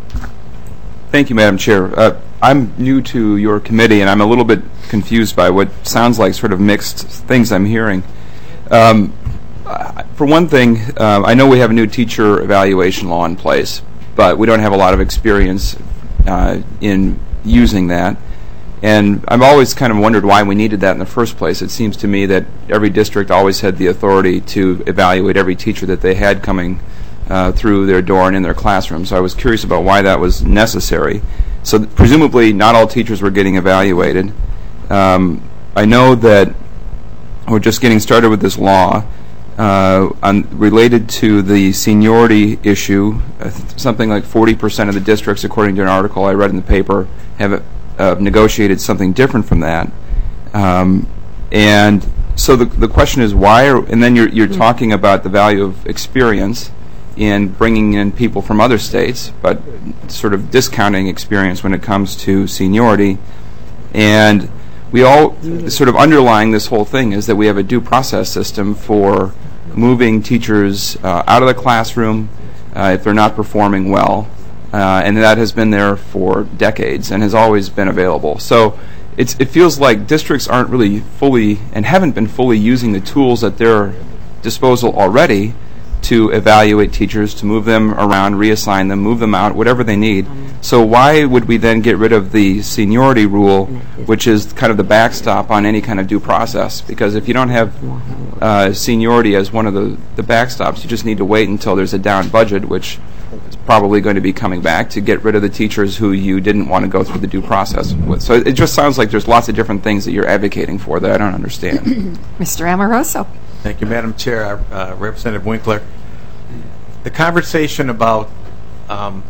Speaker 14: Thank you, Madam Chair. Uh, I'm new to your committee, and I'm a little bit confused by what sounds like sort of mixed things I'm hearing. Um, for one thing, uh, I know we have a new teacher evaluation law in place, but we don't have a lot of experience uh, in using that. And I've always kind of wondered why we needed that in the first place. It seems to me that every district always had the authority to evaluate every teacher that they had coming uh, through their door and in their classroom. So I was curious about why that was necessary. So th- presumably not all teachers were getting evaluated. Um, I know that we're just getting started with this law. Uh, on, related to the seniority issue, uh, something like forty percent of the districts, according to an article I read in the paper, have uh, negotiated something different from that. Um, and so the the question is why, are, and then you're, you're mm-hmm. talking about the value of experience in bringing in people from other states, but sort of discounting experience when it comes to seniority. And we all, sort of underlying this whole thing is that we have a due process system for moving teachers uh, out of the classroom uh, if they're not performing well. Uh, and that has been there for decades and has always been available. So it's, it feels like districts aren't really fully and haven't been fully using the tools at their disposal already to evaluate teachers, to move them around, reassign them, move them out, whatever they need. So why would we then get rid of the seniority rule, which is kind of the backstop on any kind of due process? Because if you don't have uh, seniority as one of the, the backstops, you just need to wait until there's a down budget, which is probably going to be coming back, to get rid of the teachers who you didn't want to go through the due process with. So it just sounds like there's lots of different things that you're advocating for that I don't understand.
Speaker 1: Mister Amoroso.
Speaker 11: Thank you, Madam Chair. Uh, Representative Winkler. The conversation about um,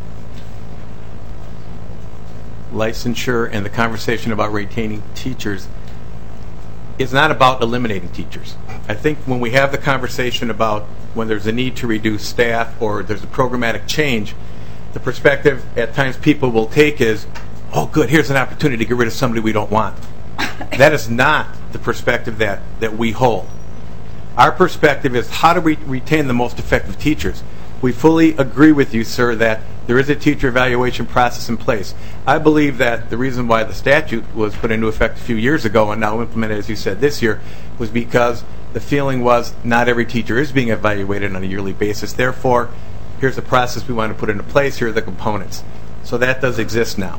Speaker 11: licensure and the conversation about retaining teachers is not about eliminating teachers. I think when we have the conversation about when there's a need to reduce staff or there's a programmatic change, the perspective at times people will take is, oh good, here's an opportunity to get rid of somebody we don't want. That is not the perspective that, that we hold. Our perspective is how do we retain the most effective teachers? We fully agree with you, sir, that there is a teacher evaluation process in place. I believe that the reason why the statute was put into effect a few years ago and now implemented, as you said, this year, was because the feeling was not every teacher is being evaluated on a yearly basis. Therefore, here's the process we want to put into place. Here are the components. So that does exist now.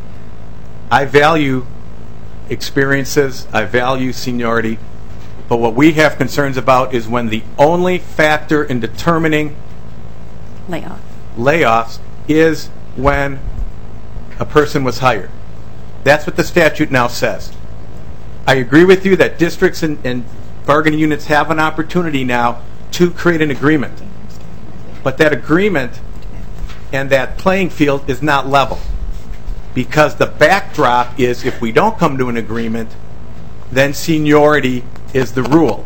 Speaker 11: I value experiences. I value seniority. But what we have concerns about is when the only factor in determining
Speaker 1: Layoff.
Speaker 11: layoffs is when a person was hired. That's what the statute now says. I agree with you that districts and, and bargaining units have an opportunity now to create an agreement. But that agreement and that playing field is not level. Because the backdrop is if we don't come to an agreement, then seniority is the rule.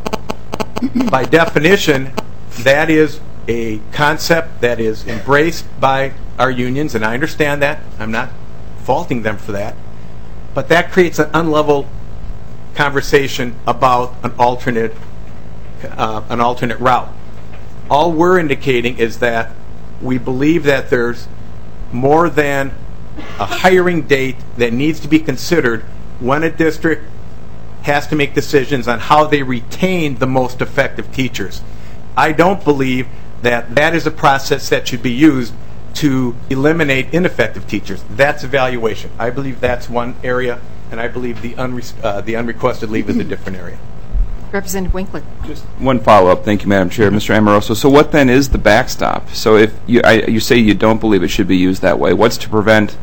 Speaker 11: By definition, that is a concept that is embraced by our unions, and I understand that. I'm not faulting them for that. But that creates an unlevel conversation about an alternate, uh, an alternate route. All we're indicating is that we believe that there's more than a hiring date that needs to be considered when a district has to make decisions on how they retain the most effective teachers. I don't believe that that is a process that should be used to eliminate ineffective teachers. That's evaluation. I believe that's one area, and I believe the, unre- uh, the unrequested leave is a different area.
Speaker 1: Representative Winkler.
Speaker 14: Just one follow-up. Thank you, Madam Chair. Mister Amoroso, so what then is the backstop? So if you, I, you say you don't believe it should be used that way, what's to prevent,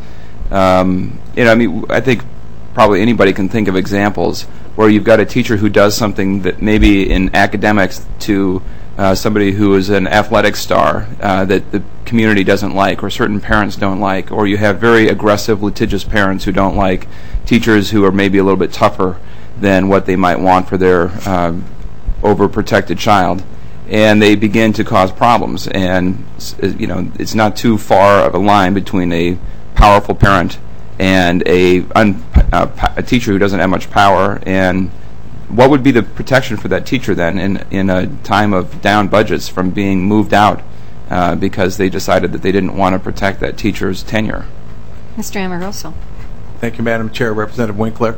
Speaker 14: um, you know, I mean, I think probably anybody can think of examples where you've got a teacher who does something that maybe in academics to uh, somebody who is an athletic star uh, that the community doesn't like or certain parents don't like, or you have very aggressive, litigious parents who don't like teachers who are maybe a little bit tougher than what they might want for their um, overprotected child, and they begin to cause problems. And you know, it's not too far of a line between a powerful parent and a, un, uh, a teacher who doesn't have much power. And what would be the protection for that teacher then in, in a time of down budgets from being moved out uh, because they decided that they didn't want to protect that teacher's tenure?
Speaker 1: Mister Amoroso.
Speaker 11: Thank you, Madam Chair. Representative Winkler.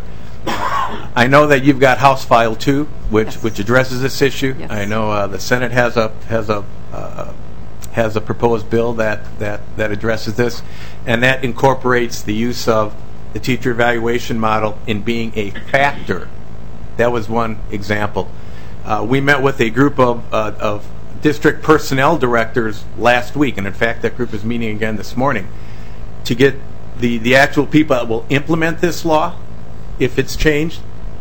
Speaker 11: I know that you've got House File two, which
Speaker 1: Yes.
Speaker 11: which addresses this issue.
Speaker 1: Yes.
Speaker 11: I know uh, the Senate has a has a uh, has a proposed bill that, that, that addresses this, and that incorporates the use of the teacher evaluation model in being a factor. That was one example. Uh, we met with a group of uh, of district personnel directors last week, and in fact, that group is meeting again this morning to get the the actual people that will implement this law, if it's changed,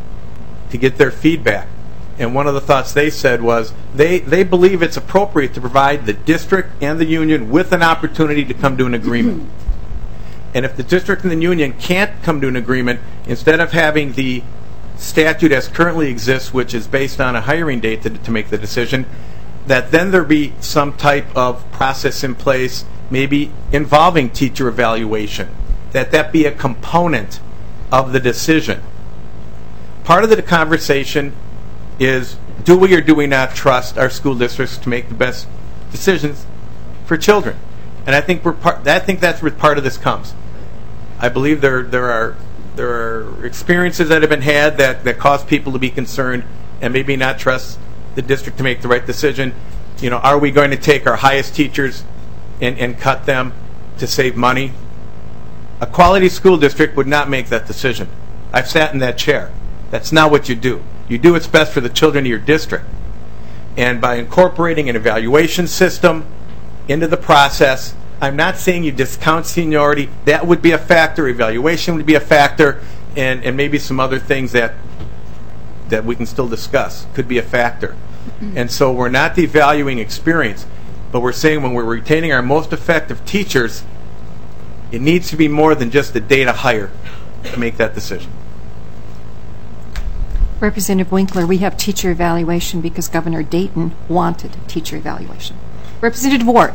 Speaker 11: to get their feedback. And one of the thoughts they said was they, they believe it's appropriate to provide the district and the union with an opportunity to come to an agreement. And if the district and the union can't come to an agreement, instead of having the statute as currently exists, which is based on a hiring date to, to make the decision, that then there be some type of process in place, maybe involving teacher evaluation, that that be a component of the decision. Part of the conversation is, do we or do we not trust our school districts to make the best decisions for children? And I think we're part. I think that's where part of this comes. I believe there there are there are experiences that have been had that, that cause people to be concerned and maybe not trust the district to make the right decision. You know, are we going to take our highest teachers and, and cut them to save money? A quality school district would not make that decision. I've sat in that chair. That's not what you do. You do what's best for the children of your district. And by incorporating an evaluation system into the process, I'm not saying you discount seniority. That would be a factor. Evaluation would be a factor. And, and maybe some other things that that we can still discuss could be a factor. Mm-hmm. And so we're not devaluing experience, but we're saying when we're retaining our most effective teachers, it needs to be more than just the data hire to make that decision.
Speaker 1: Representative Winkler, we have teacher evaluation because Governor Dayton wanted teacher evaluation. Representative Ward.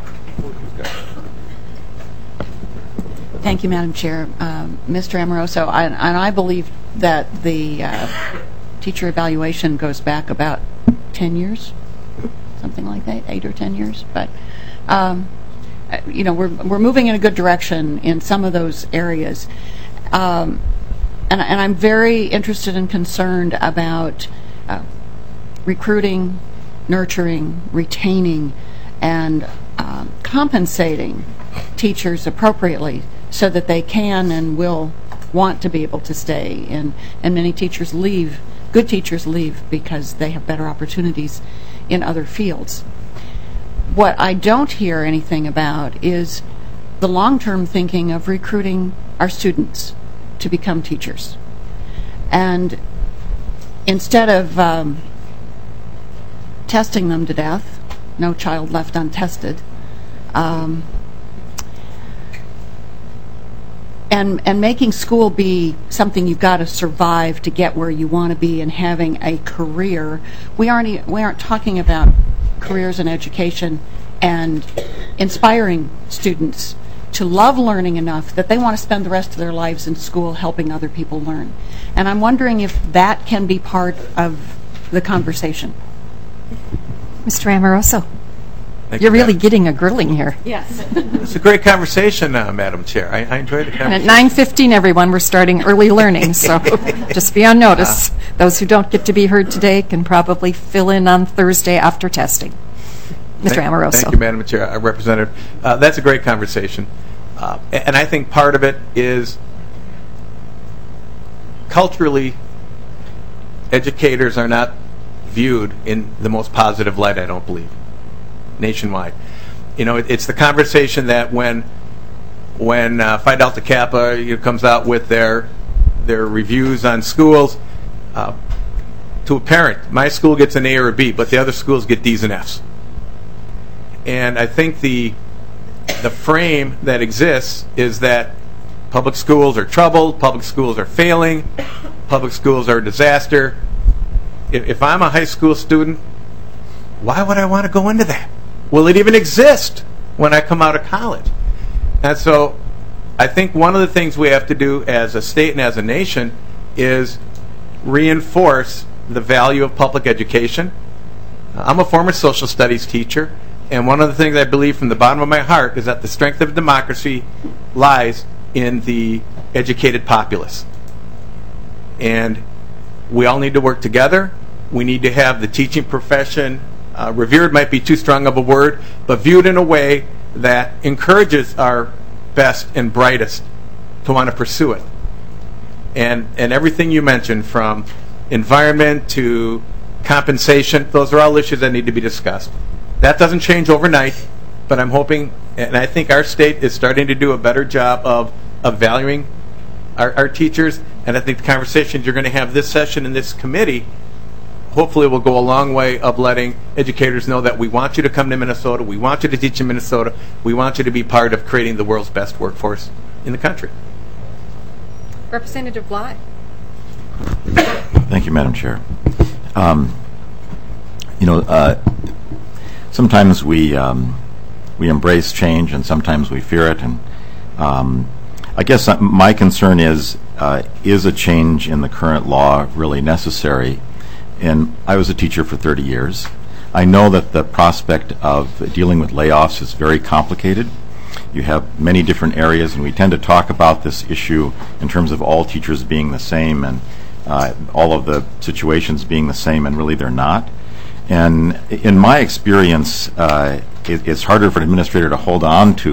Speaker 6: Thank you, Madam Chair. Um, Mister Amoroso, I, and I believe that the uh, teacher evaluation goes back about ten years, something like that, eight or ten years. But, um, you know, we're, we're moving in a good direction in some of those areas. Um, and, and I'm very interested and concerned about uh, recruiting, nurturing, retaining, and uh, compensating teachers appropriately so that they can and will want to be able to stay. And, and many teachers leave, good teachers leave because they have better opportunities in other fields. What I don't hear anything about is the long-term thinking of recruiting our students to become teachers. And instead of um, testing them to death, no child left untested, um, and and making school be something you've got to survive to get where you want to be and having a career. We aren't e- we aren't talking about careers in education and inspiring students to love learning enough that they want to spend the rest of their lives in school helping other people learn. And I'm wondering if that can be part of the conversation.
Speaker 1: Mister Amoroso.
Speaker 11: Thank
Speaker 1: You're
Speaker 11: you,
Speaker 1: really
Speaker 11: Madam.
Speaker 1: getting a grilling here.
Speaker 6: Yes.
Speaker 11: It's a great conversation, uh, Madam Chair. I, I enjoyed the conversation.
Speaker 1: And at nine fifteen, everyone, we're starting early learning, so just be on notice. Uh, Those who don't get to be heard today can probably fill in on Thursday after testing. Mister
Speaker 11: Thank,
Speaker 1: Amoroso.
Speaker 11: Thank you, Madam Chair. Uh, Representative, uh, that's a great conversation. Uh, and I think part of it is culturally, educators are not viewed in the most positive light, I don't believe, nationwide. You know, it, it's the conversation that when when uh, Phi Delta Kappa you know, comes out with their their reviews on schools, uh, to a parent, my school gets an A or a B, but the other schools get D's and F's. And I think the the frame that exists is that public schools are troubled, public schools are failing, public schools are a disaster. If, if I'm a high school student, why would I want to go into that? Will it even exist when I come out of college? And so I think one of the things we have to do as a state and as a nation is reinforce the value of public education. I'm a former social studies teacher, and one of the things I believe from the bottom of my heart is that the strength of democracy lies in the educated populace. And we all need to work together. We need to have the teaching profession uh, revered might be too strong of a word, but viewed in a way that encourages our best and brightest to want to pursue it. And and everything you mentioned, from environment to compensation, those are all issues that need to be discussed. That doesn't change overnight, but I'm hoping, and I think our state is starting to do a better job of, of valuing our, our teachers, and I think the conversations you're going to have this session in this committee hopefully will go a long way of letting educators know that we want you to come to Minnesota, we want you to teach in Minnesota, we want you to be part of creating the world's best workforce in the country.
Speaker 1: Representative Bly.
Speaker 15: Thank you, Madam Chair. Um, you know, uh, sometimes we um, we embrace change, and sometimes we fear it. And um, I guess my concern is: uh, is a change in the current law really necessary? And I was a teacher for thirty years. I know that the prospect of dealing with layoffs is very complicated. You have many different areas, and we tend to talk about this issue in terms of all teachers being the same and uh, all of the situations being the same, and really they're not. And in my experience, uh, it, it's harder for an administrator to hold on to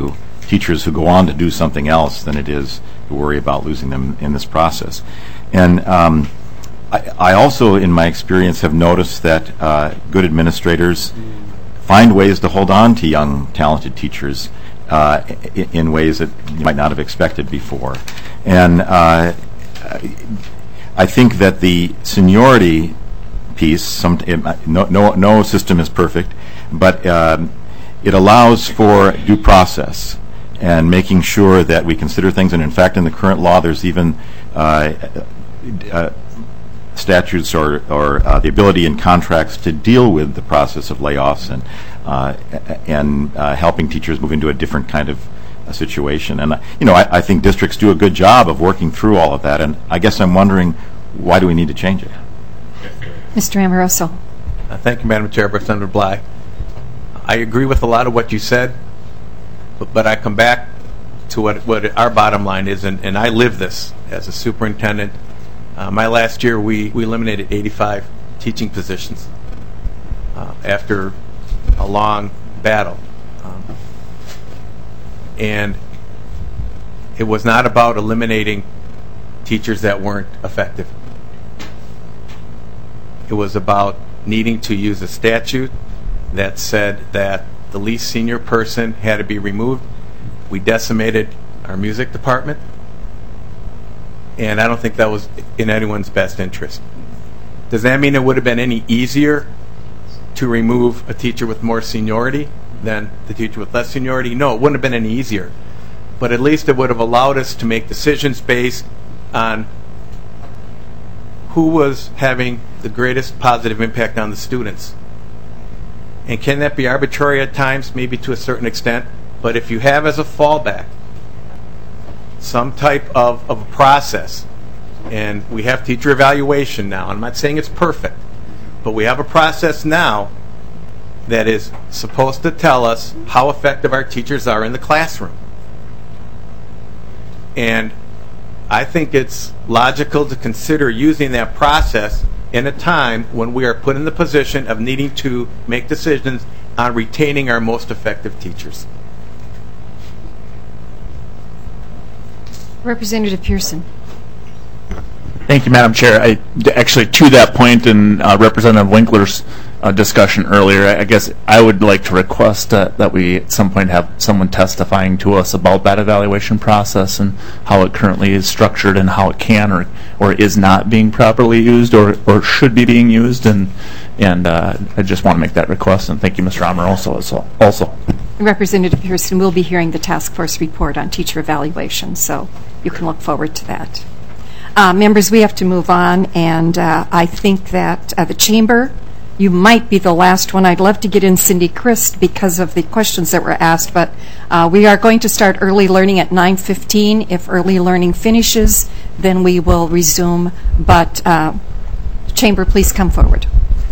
Speaker 15: teachers who go on to do something else than it is to worry about losing them in this process. And um, I, I also, in my experience, have noticed that uh, good administrators find ways to hold on to young, talented teachers uh, in, in ways that you might not have expected before. And uh, I think that the seniority piece, some, it, no, no, no system is perfect, but um, it allows for due process and making sure that we consider things. And in fact, in the current law, there's even uh, uh, statutes or, or uh, the ability in contracts to deal with the process of layoffs and uh, and uh, helping teachers move into a different kind of uh, situation. And you know, I, I think districts do a good job of working through all of that. And I guess I'm wondering, why do we need to change it?
Speaker 1: Mister Amoroso.
Speaker 11: Uh, thank you, Madam Chair. Representative Bly. I agree with a lot of what you said, but, but I come back to what what our bottom line is, and, and I live this as a superintendent. Uh, my last year, we, we eliminated eighty-five teaching positions uh, after a long battle. Um, and it was not about eliminating teachers that weren't effective. It was about needing to use a statute that said that the least senior person had to be removed. We decimated our music department, and I don't think that was in anyone's best interest. Does that mean it would have been any easier to remove a teacher with more seniority than the teacher with less seniority? No, it wouldn't have been any easier. But at least it would have allowed us to make decisions based on who was having the greatest positive impact on the students. And can that be arbitrary at times? Maybe to a certain extent. But if you have as a fallback some type of, of a process, and we have teacher evaluation now. I'm not saying it's perfect, but we have a process now that is supposed to tell us how effective our teachers are in the classroom. And I think it's logical to consider using that process in a time when we are put in the position of needing to make decisions on retaining our most effective teachers.
Speaker 1: Representative Pearson.
Speaker 16: Thank you, Madam Chair. I, actually, to that point in uh, Representative Winkler's uh, discussion earlier, I, I guess I would like to request uh, that we at some point have someone testifying to us about that evaluation process and how it currently is structured and how it can or, or is not being properly used or, or should be being used. And, and uh, I just want to make that request. And thank you, Mister Amoroso, also.
Speaker 1: Representative Pearson will be hearing the task force report on teacher evaluation, so you can look forward to that. Uh, members, we have to move on, and uh, I think that uh, the chamber, you might be the last one. I'd love to get in Cindy Christ because of the questions that were asked, but uh, we are going to start early learning at nine fifteen. If early learning finishes, then we will resume, but uh, chamber, please come forward.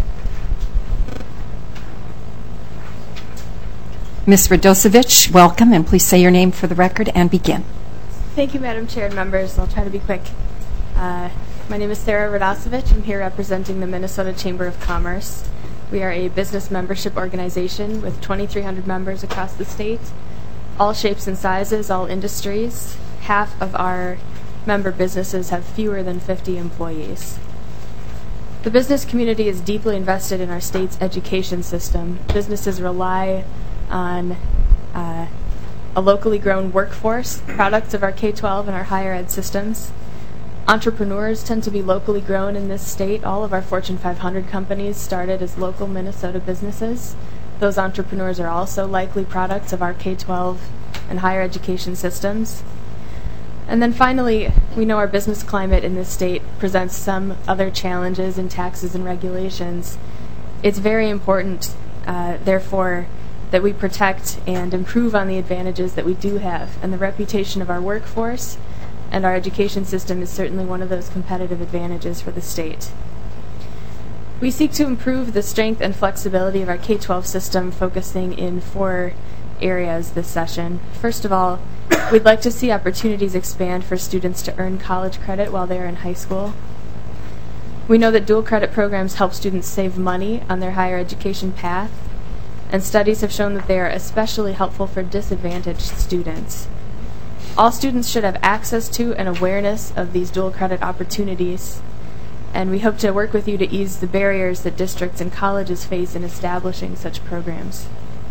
Speaker 1: Miz Radosevich, welcome, and please say your name for the record and begin.
Speaker 17: Thank you, Madam Chair and members. I'll try to be quick. Uh, my name is Sarah Radosevich. I'm here representing the Minnesota Chamber of Commerce. We are a business membership organization with twenty-three hundred members across the state, all shapes and sizes, all industries. Half of our member businesses have fewer than fifty employees. The business community is deeply invested in our state's education system. Businesses rely on uh, a locally grown workforce, products of our K twelve and our higher ed systems. Entrepreneurs tend to be locally grown in this state. All of our Fortune five hundred companies started as local Minnesota businesses. Those entrepreneurs are also likely products of our K twelve and higher education systems. And then finally, we know our business climate in this state presents some other challenges in taxes and regulations. It's very important, uh, therefore, that we protect and improve on the advantages that we do have, and the reputation of our workforce and our education system is certainly one of those competitive advantages for the state. We seek to improve the strength and flexibility of our K twelve system, focusing in four areas this session. First of all, we'd like to see opportunities expand for students to earn college credit while they are in high school. We know that dual credit programs help students save money on their higher education path, and studies have shown that they are especially helpful for disadvantaged students. All students should have access to and awareness of these dual credit opportunities, and we hope to work with you to ease the barriers that districts and colleges face in establishing such programs.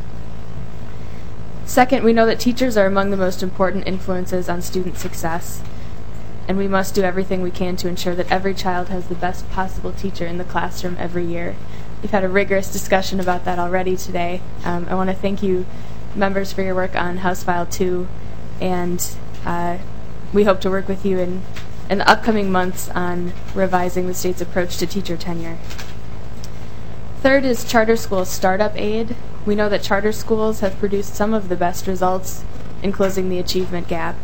Speaker 17: Second, we know that teachers are among the most important influences on student success, and we must do everything we can to ensure that every child has the best possible teacher in the classroom every year. We've had a rigorous discussion about that already today. Um, I want to thank you, members, for your work on House File two, and uh, we hope to work with you in, in the upcoming months on revising the state's approach to teacher tenure. Third is charter school startup aid. We know that charter schools have produced some of the best results in closing the achievement gap.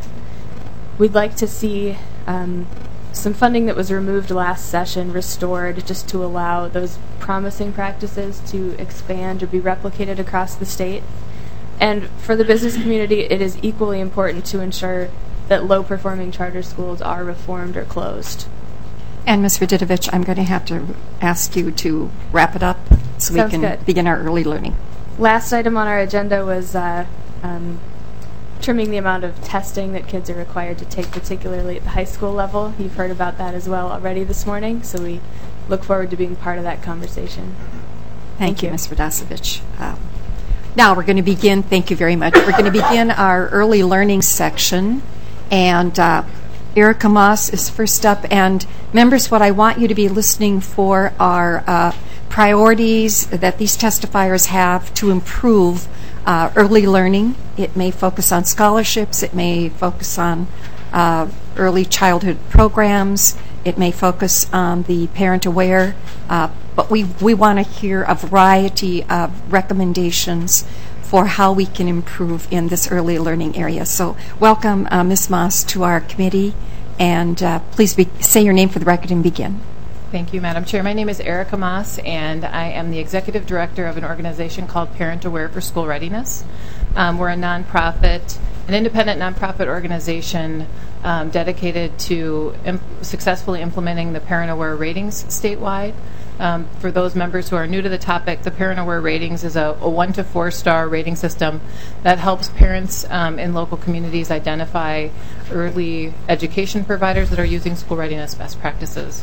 Speaker 17: We'd like to see um, some funding that was removed last session restored, just to allow those promising practices to expand or be replicated across the state. And for the business community, it is equally important to ensure that low-performing charter schools are reformed or closed.
Speaker 1: And Miz Radidovich, I'm going to have to ask you to wrap it up so
Speaker 17: Sounds
Speaker 1: we can
Speaker 17: good.
Speaker 1: begin our early learning.
Speaker 17: Last item on our agenda was uh, um, trimming the amount of testing that kids are required to take, particularly at the high school level. You've heard about that as well already this morning, so we look forward to being part of that conversation.
Speaker 1: Thank,
Speaker 17: Thank
Speaker 1: you,
Speaker 17: you.
Speaker 1: Miz Radosevich. Um, now we're going to begin, thank you very much, we're going to begin our early learning section, and uh, Erica Moss is first up. And members, what I want you to be listening for are uh, priorities that these testifiers have to improve uh, early learning. It may focus on scholarships, it may focus on uh, early childhood programs, it may focus on the parent aware, uh, but we, we want to hear a variety of recommendations for how we can improve in this early learning area. So welcome, uh, Miz Moss, to our committee, and uh, please be, say your name for the record and begin.
Speaker 18: Thank you, Madam Chair. My name is Erica Moss, and I am the Executive Director of an organization called Parent Aware for School Readiness. Um, we're a nonprofit, an independent nonprofit organization um, dedicated to imp- successfully implementing the Parent Aware ratings statewide. Um, for those members who are new to the topic, the Parent Aware ratings is a, a one to four star rating system that helps parents um, in local communities identify early education providers that are using school readiness best practices.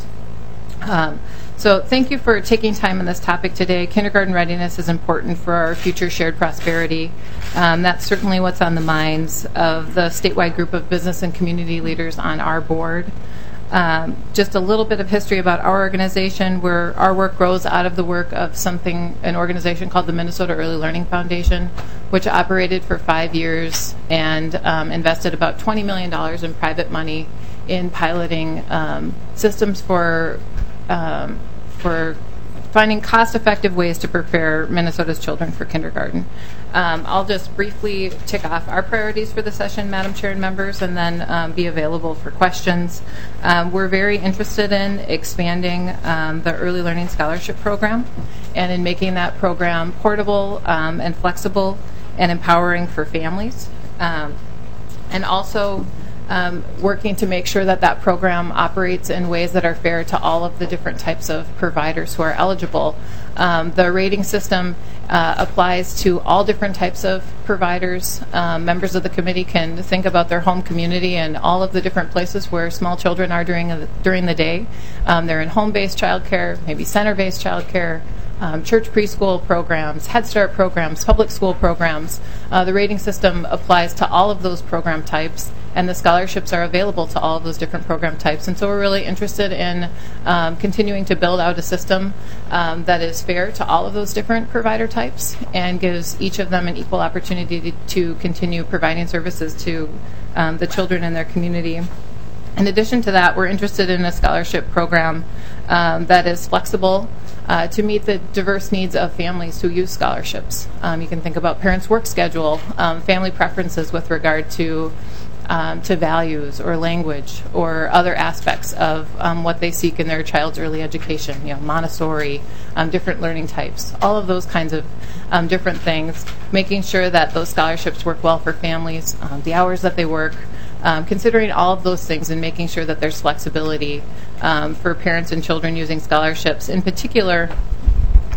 Speaker 18: Um, so thank you for taking time on this topic today. Kindergarten readiness is important for our future shared prosperity. Um, that's certainly what's on the minds of the statewide group of business and community leaders on our board. Um, just a little bit of history about our organization, where our work grows out of the work of something, an organization called the Minnesota Early Learning Foundation, which operated for five years and um, invested about twenty million dollars in private money in piloting um, systems for um, for finding cost-effective ways to prepare Minnesota's children for kindergarten. Um, I'll just briefly tick off our priorities for the session, Madam Chair and members, and then um, be available for questions. Um, we're very interested in expanding um, the Early Learning Scholarship Program and in making that program portable um, and flexible and empowering for families. Um, and also Um, working to make sure that that program operates in ways that are fair to all of the different types of providers who are eligible. Um, the rating system uh, applies to all different types of providers. Um, members of the committee can think about their home community and all of the different places where small children are during, uh, during the day. Um, they're in home-based childcare, maybe center-based childcare, Um, church preschool programs, Head Start programs, public school programs. Uh, the rating system applies to all of those program types, and the scholarships are available to all of those different program types. And so we're really interested in um, continuing to build out a system um, that is fair to all of those different provider types and gives each of them an equal opportunity to, to continue providing services to um, the children in their community. In addition to that, we're interested in a scholarship program um, that is flexible uh, to meet the diverse needs of families who use scholarships. Um, you can think about parents' work schedule, um, family preferences with regard to um, to values or language or other aspects of um, what they seek in their child's early education. You know, Montessori, um, different learning types, all of those kinds of um, different things. Making sure that those scholarships work well for families, um, the hours that they work. Um, considering all of those things and making sure that there's flexibility um, for parents and children using scholarships. In particular,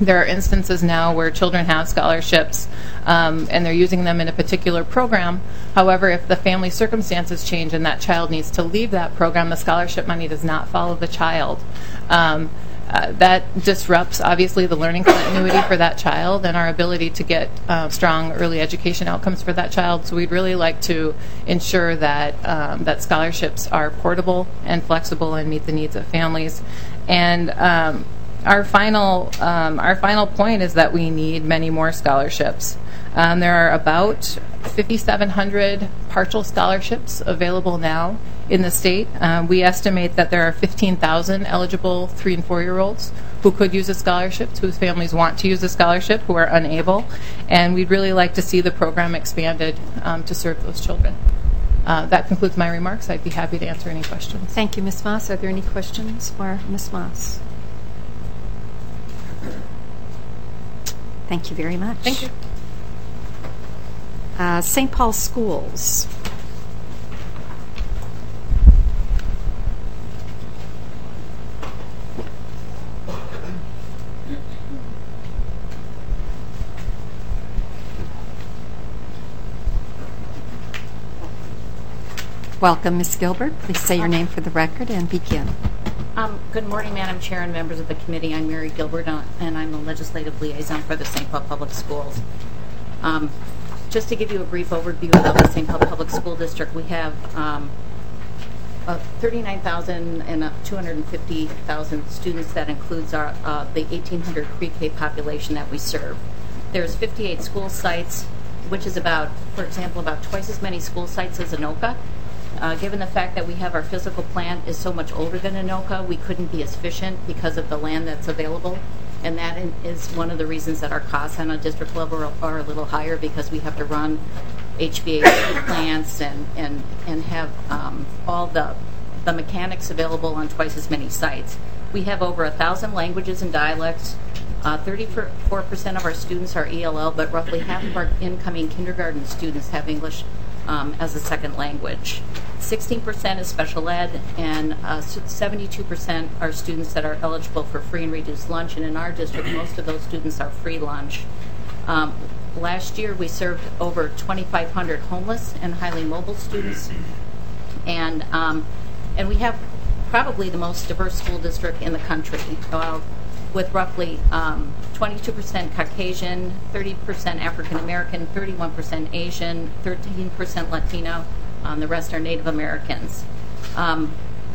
Speaker 18: There are instances now where children have scholarships um, and they're using them in a particular program. However, if the family circumstances change and that child needs to leave that program, the scholarship money does not follow the child. Um, uh, that disrupts, obviously, the learning continuity for that child and our ability to get uh, strong early education outcomes for that child. So we'd really like to ensure that um, that scholarships are portable and flexible and meet the needs of families. And um, Our final, um, our final point is that we need many more scholarships. Um, there are about fifty-seven hundred partial scholarships available now in the state. Um, we estimate that there are fifteen thousand eligible three and four-year-olds who could use a scholarship, whose families want to use a scholarship, who are unable. And we'd really like to see the program expanded um, to serve those children. Uh, that concludes my remarks. I'd be happy to answer any questions.
Speaker 1: Thank you, Miz Moss. Are there any questions for Miz Moss? Thank you very much.
Speaker 18: Thank you.
Speaker 1: Uh, Saint Paul Schools. Welcome, Miz Gilbert. Please say your name for the record and begin.
Speaker 19: Um, good morning, Madam Chair and members of the committee. I'm Mary Gilbert, uh, and I'm the legislative liaison for the Saint Paul Public Schools. Um, just to give you a brief overview of the Saint Paul Public School District, we have um, uh, thirty-nine thousand and uh, two hundred fifty thousand students. That includes our uh, the eighteen hundred pre-K population that we serve. There's fifty-eight school sites, which is about, for example, about twice as many school sites as Anoka. Uh, given the fact that we have our physical plant is so much older than Anoka, we couldn't be as efficient because of the land that's available. And that in, is one of the reasons that our costs on a district level are, are a little higher, because we have to run H V A C plants and, and, and have um, all the, the mechanics available on twice as many sites. We have over a thousand languages and dialects. Uh, thirty-four percent of our students are E L L, but roughly half of our incoming kindergarten students have English Um, as a second language. sixteen percent is special ed, and uh, seventy-two percent are students that are eligible for free and reduced lunch, and in our district most of those students are free lunch. Um, last year we served over twenty-five hundred homeless and highly mobile students, and um, and we have probably the most diverse school district in the country, uh, with roughly um, twenty-two percent Caucasian, thirty percent African American, thirty-one percent Asian, thirteen percent Latino. Um, the rest are Native Americans. Um,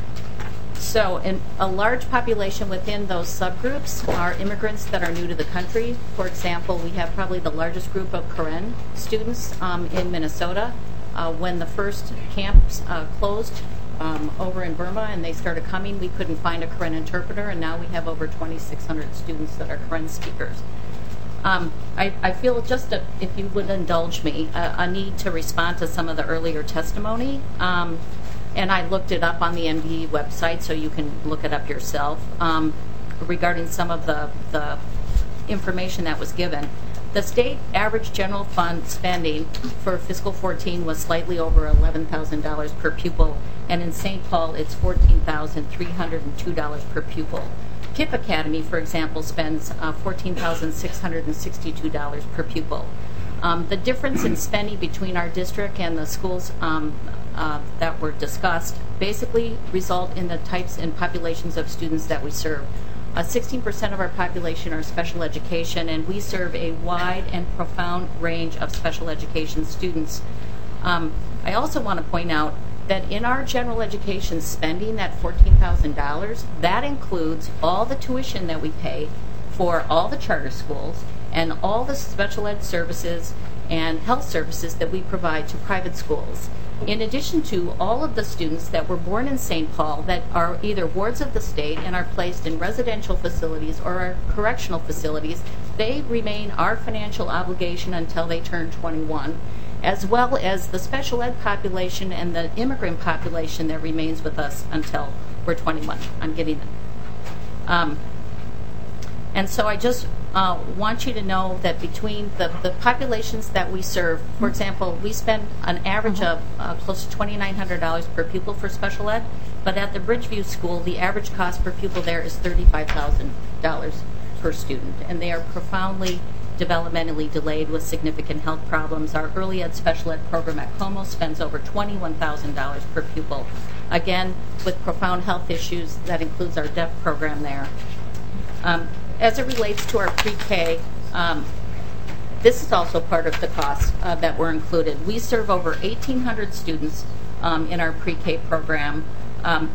Speaker 19: so in a large population within those subgroups are immigrants that are new to the country. For example, we have probably the largest group of Karen students um, in Minnesota. Uh, when the first camps uh, closed Um, over in Burma and they started coming, we couldn't find a Karen interpreter, and now we have over twenty-six hundred students that are Karen speakers. Um, I, I feel just, a, if you would indulge me, a, a need to respond to some of the earlier testimony. Um, and I looked it up on the M D E website, so you can look it up yourself, um, regarding some of the, the information that was given. The state average general fund spending for fiscal fourteen was slightly over eleven thousand dollars per pupil, and in Saint Paul it's fourteen thousand three hundred two dollars per pupil. K I P Academy, for example, spends uh, fourteen thousand six hundred sixty-two dollars per pupil. Um, the difference in spending between our district and the schools um, uh, that were discussed basically result in the types and populations of students that we serve. Uh, sixteen percent of our population are special education, and we serve a wide and profound range of special education students. Um, I also want to point out that in our general education spending, that fourteen thousand dollars, that includes all the tuition that we pay for all the charter schools and all the special ed services and health services that we provide to private schools. In addition to all of the students that were born in Saint Paul that are either wards of the state and are placed in residential facilities or are correctional facilities, they remain our financial obligation until they turn twenty-one, as well as the special ed population and the immigrant population that remains with us until we're twenty-one. I'm getting them. Um, and so I just uh, want you to know that between the, the populations that we serve, for example, we spend an average of uh, close to twenty-nine hundred dollars per pupil for special ed, but at the Bridgeview School, the average cost per pupil there is thirty-five thousand dollars. per student, and they are profoundly developmentally delayed with significant health problems. Our early ed special ed program at Como spends over twenty-one thousand dollars per pupil. Again, with profound health issues, that includes our deaf program there. Um, as it relates to our pre-K, um, this is also part of the cost uh, that were included. We serve over eighteen hundred students um, in our pre-K program. Um,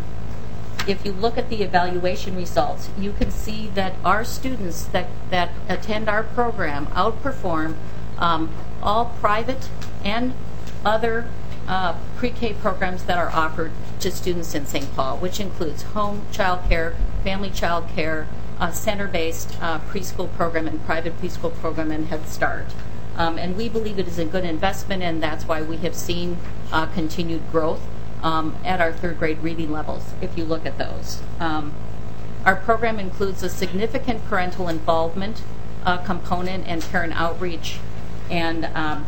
Speaker 19: if you look at the evaluation results, you can see that our students that, that attend our program outperform um, all private and other uh, pre-K programs that are offered to students in Saint Paul, which includes home child care, family child care, uh, center-based uh, preschool program and private preschool program and Head Start. Um, and we believe it is a good investment, and that's why we have seen uh, continued growth Um, at our third grade reading levels, if you look at those. Um, our program includes a significant parental involvement uh, component and parent outreach, and um,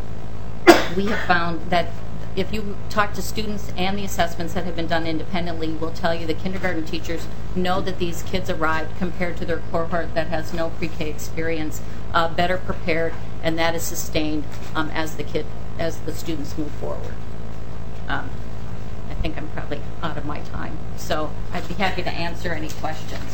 Speaker 19: we have found that if you talk to students and the assessments that have been done independently will tell you the kindergarten teachers know that these kids arrived compared to their cohort that has no pre-K experience, uh, better prepared, and that is sustained um, as the kid, as the students move forward. Um, I think I'm probably out of my time, so I'd be happy to answer any questions.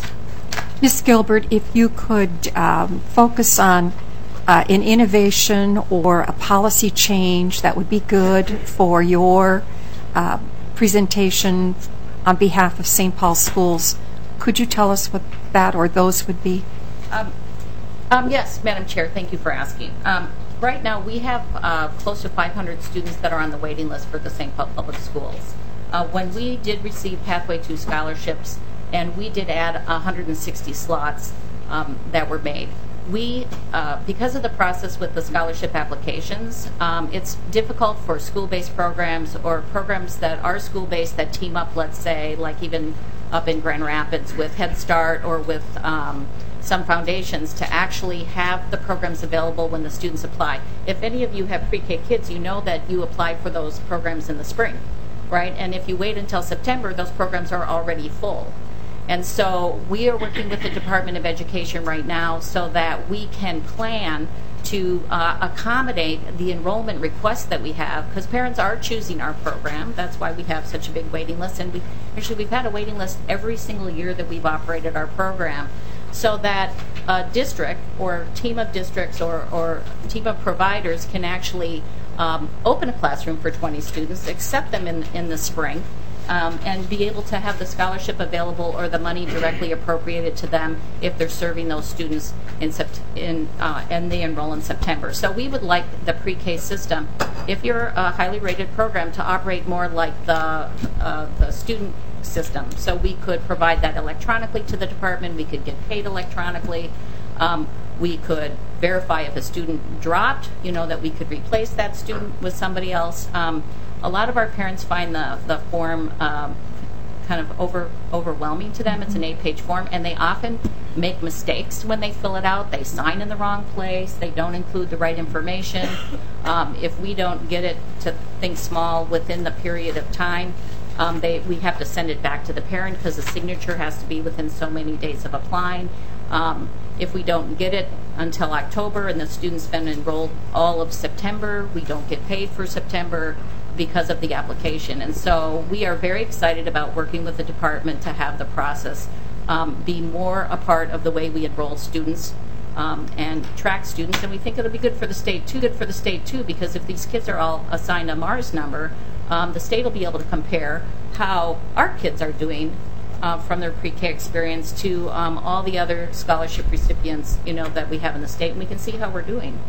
Speaker 1: Miz Gilbert, if you could um, focus on uh, an innovation or a policy change that would be good for your uh, presentation on behalf of Saint Paul Schools, could you tell us what that or those would be?
Speaker 19: Um, um, yes, Madam Chair, thank you for asking. Um, right now we have uh, close to five hundred students that are on the waiting list for the Saint Paul Public Schools. Uh, when we did receive Pathway two scholarships, and we did add one hundred sixty slots um, that were made, we, uh, because of the process with the scholarship applications, um, it's difficult for school-based programs or programs that are school-based that team up, let's say, like even up in Grand Rapids with Head Start or with um, some foundations, to actually have the programs available when the students apply. If any of you have pre-K kids, you know that you applied for those programs in the spring, right? And if you wait until September, those programs are already full. And so we are working with the Department of Education right now so that we can plan to uh, accommodate the enrollment requests that we have, because parents are choosing our program. That's why we have such a big waiting list. And we actually, we've had a waiting list every single year that we've operated our program, so that a district or team of districts or, or team of providers can actually Um, open a classroom for twenty students, accept them in, in the spring, um, and be able to have the scholarship available or the money directly appropriated to them if they're serving those students in sept- in uh, and they enroll in September. So we would like the pre-K system, if you're a highly rated program, to operate more like the uh, the student system. So we could provide that electronically to the department. We could get paid electronically. Um, we could verify if a student dropped, you know, that we could replace that student with somebody else. Um, a lot of our parents find the, the form um, kind of over overwhelming to them. It's an eight-page form, and they often make mistakes when they fill it out. They sign in the wrong place. They don't include the right information. Um, if we don't get it to Think Small within the period of time, um, they we have to send it back to the parent because the signature has to be within so many days of applying. Um, if we don't get it until October and the student's been enrolled all of September, we don't get paid for September because of the application. And so we are very excited about working with the department to have the process um, be more a part of the way we enroll students um, and track students. And we think it'll be good for the state too, good for the state too, because if these kids are all assigned a MARS number, um, the state will be able to compare how our kids are doing Uh, from their pre-K experience to um, all the other scholarship recipients, you know, that we have in the state, and we can see how we're doing.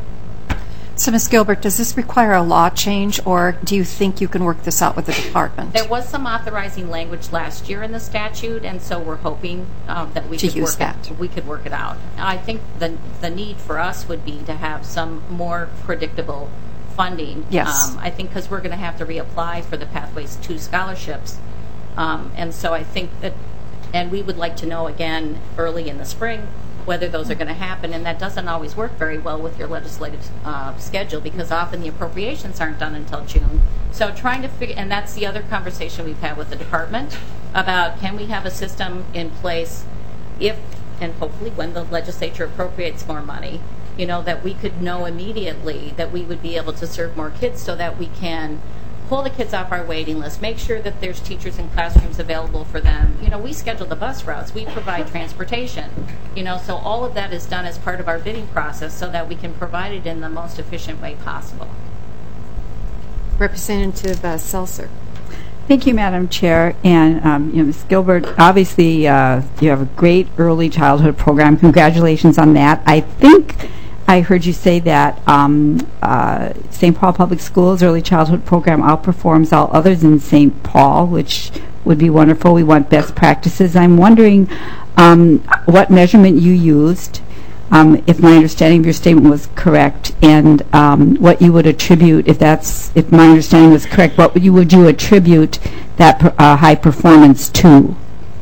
Speaker 1: So, Miz Gilbert, does this require a law change, or do you think you can work this out with the department?
Speaker 19: There was some authorizing language last year in the statute, and so we're hoping uh, that we
Speaker 1: to
Speaker 19: could
Speaker 1: use
Speaker 19: work
Speaker 1: that.
Speaker 19: It, we could work it out. I think the the need for us would be to have some more predictable funding.
Speaker 1: Yes.
Speaker 19: Um, I think because we're going to have to reapply for the Pathways two scholarships. Um, and so I think that, and we would like to know again early in the spring whether those are going to happen, and that doesn't always work very well with your legislative uh, schedule because often the appropriations aren't done until June. So trying to figure, and that's the other conversation we've had with the department about can we have a system in place if and hopefully when the legislature appropriates more money, you know, that we could know immediately that we would be able to serve more kids so that we can pull the kids off our waiting list, make sure that there's teachers in classrooms available for them. You know, we schedule the bus routes, we provide transportation, you know, so all of that is done as part of our bidding process so that we can provide it in the most efficient way possible.
Speaker 1: Representative uh, Seltzer.
Speaker 9: Thank you, Madam Chair. And, um, you know, Miz Gilbert, obviously uh, you have a great early childhood program. Congratulations on that. I think I heard you say that um, uh, Saint Paul Public Schools early childhood program outperforms all others in Saint Paul, which would be wonderful. We want best practices. I'm wondering um, what measurement you used, um, if my understanding of your statement was correct, and um, what you would attribute, if that's, if my understanding was correct, what would you would you attribute that per, uh, high performance to?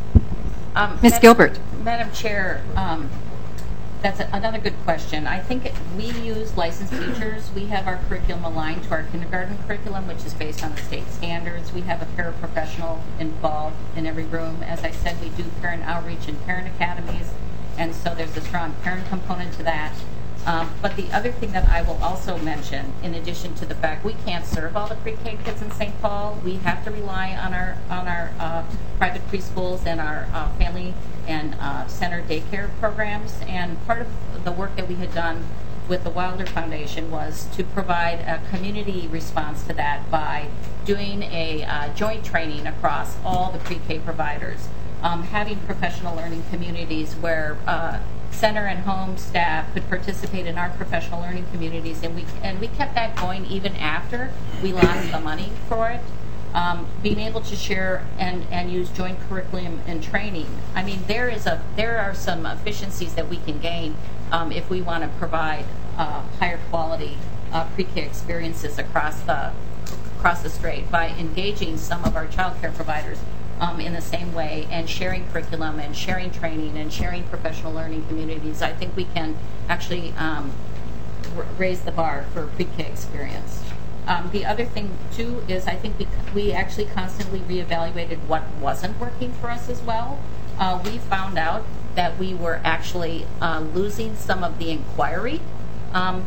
Speaker 19: Um,
Speaker 1: Miz Gilbert.
Speaker 19: Madam Chair, um, that's a, another good question. I think it, we use licensed teachers. We have our curriculum aligned to our kindergarten curriculum, which is based on the state standards. We have a paraprofessional involved in every room. As I said, we do parent outreach and parent academies, and so there's a strong parent component to that. Um, but the other thing that I will also mention, in addition to the fact we can't serve all the pre-K kids in Saint Paul, we have to rely on our on our uh, private preschools and our uh, family and uh, center daycare programs. And part of the work that we had done with the Wilder Foundation was to provide a community response to that by doing a uh, joint training across all the pre-K providers, um, having professional learning communities where uh, center and home staff could participate in our professional learning communities, and we and we kept that going even after we lost the money for it. Um, being able to share and, and use joint curriculum and training. I mean, there is a there are some efficiencies that we can gain um, if we want to provide uh, higher quality uh, pre-K experiences across the across the strait by engaging some of our child care providers Um, in the same way, and sharing curriculum and sharing training and sharing professional learning communities. I think we can actually um, r- raise the bar for pre-K experience. Um, the other thing, too, is I think we, we actually constantly reevaluated what wasn't working for us as well. Uh, we found out that we were actually uh, losing some of the inquiry. Um,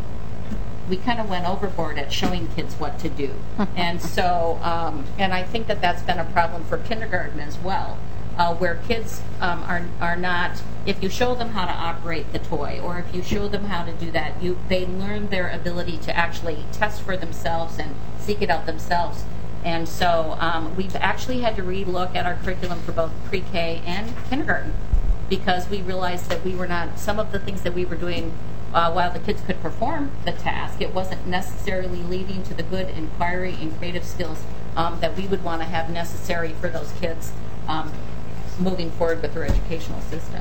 Speaker 19: we kind of went overboard at showing kids what to do. And so, um, and I think that that's been a problem for kindergarten as well, uh, where kids um, are are not, if you show them how to operate the toy, or if you show them how to do that, you they learn their ability to actually test for themselves and seek it out themselves. And so um, we've actually had to relook at our curriculum for both pre-K and kindergarten, because we realized that we were not, some of the things that we were doing Uh, while the kids could perform the task, it wasn't necessarily leading to the good inquiry and creative skills um, that we would want to have necessary for those kids um, moving forward with their educational system.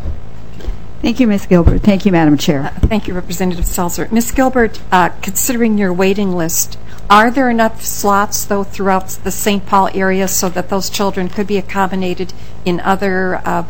Speaker 9: Thank you, Miz Gilbert. Thank you, Madam Chair.
Speaker 1: Uh, thank you, Representative Seltzer. Miz Gilbert, uh, considering your waiting list, are there enough slots, though, throughout the Saint Paul area so that those children could be accommodated in other uh,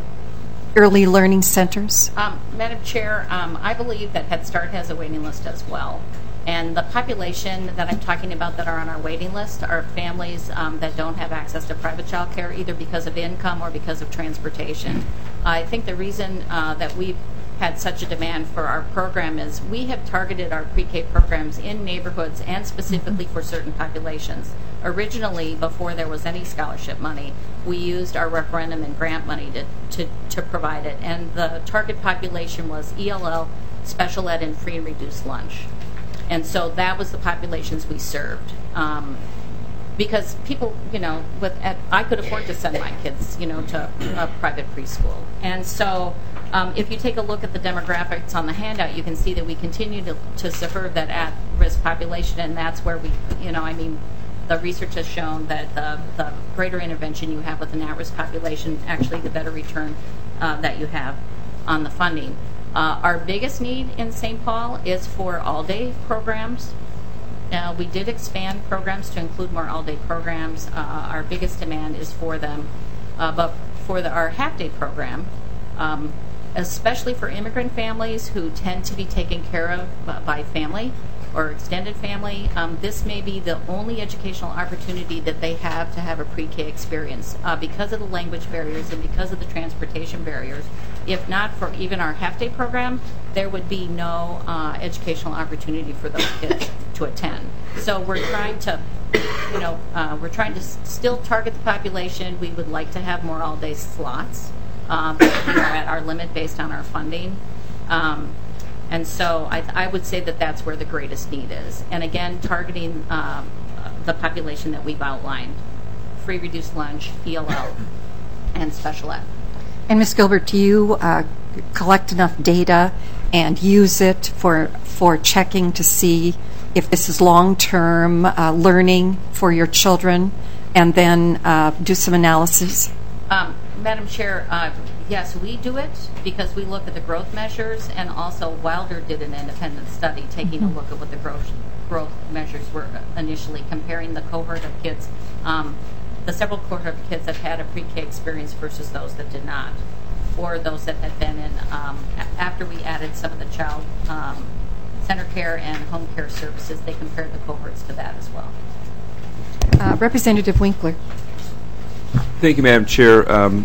Speaker 1: early learning centers?
Speaker 19: Um, Madam Chair, um, I believe that Head Start has a waiting list as well. And the population that I'm talking about that are on our waiting list are families um, that don't have access to private child care, either because of income or because of transportation. I think the reason uh, that we've had such a demand for our program is we have targeted our pre-K programs in neighborhoods and specifically for certain populations. Originally, before there was any scholarship money, we used our referendum and grant money to, to, to provide it. And the target population was E L L, special ed, and free and reduced lunch. And so that was the populations we served. Um, because people, you know, with at, I could afford to send my kids, you know, to a private preschool. And so um, if you take a look at the demographics on the handout, you can see that we continue to, to serve that at-risk population, and that's where we, you know, I mean, the research has shown that the, the greater intervention you have with an at-risk population, actually the better return uh, that you have on the funding. Uh, our biggest need in Saint Paul is for all-day programs. Uh, we did expand programs to include more all-day programs. Uh, our biggest demand is for them. Uh, but for the, our half-day program, um, especially for immigrant families who tend to be taken care of by family or extended family, um, this may be the only educational opportunity that they have to have a pre-K experience. Uh, because of the language barriers and because of the transportation barriers, if not for even our half-day program, there would be no uh, educational opportunity for those kids to attend. So we're trying to, you know, uh, we're trying to s- still target the population. We would like to have more all-day slots, uh, but we are at our limit based on our funding. Um, and so I, I would say that that's where the greatest need is. And again, targeting um, the population that we've outlined: free reduced lunch, E L L, and special ed.
Speaker 1: And Miz Gilbert, do you uh, collect enough data and use it for for checking to see if this is long-term uh, learning for your children, and then uh, do some analysis?
Speaker 19: Um, Madam Chair, uh, yes, we do it because we look at the growth measures, and also Wilder did an independent study taking
Speaker 1: Mm-hmm.
Speaker 19: a look at what the growth growth measures were initially, comparing the cohort of kids, um, the several cohort of kids that had a pre-K experience versus those that did not, or those that had been in, um, a- after we added some of the child um, center care and home care services, they compared the cohorts to that as well.
Speaker 1: Uh, Representative Winkler.
Speaker 14: Thank you, Madam Chair. Um,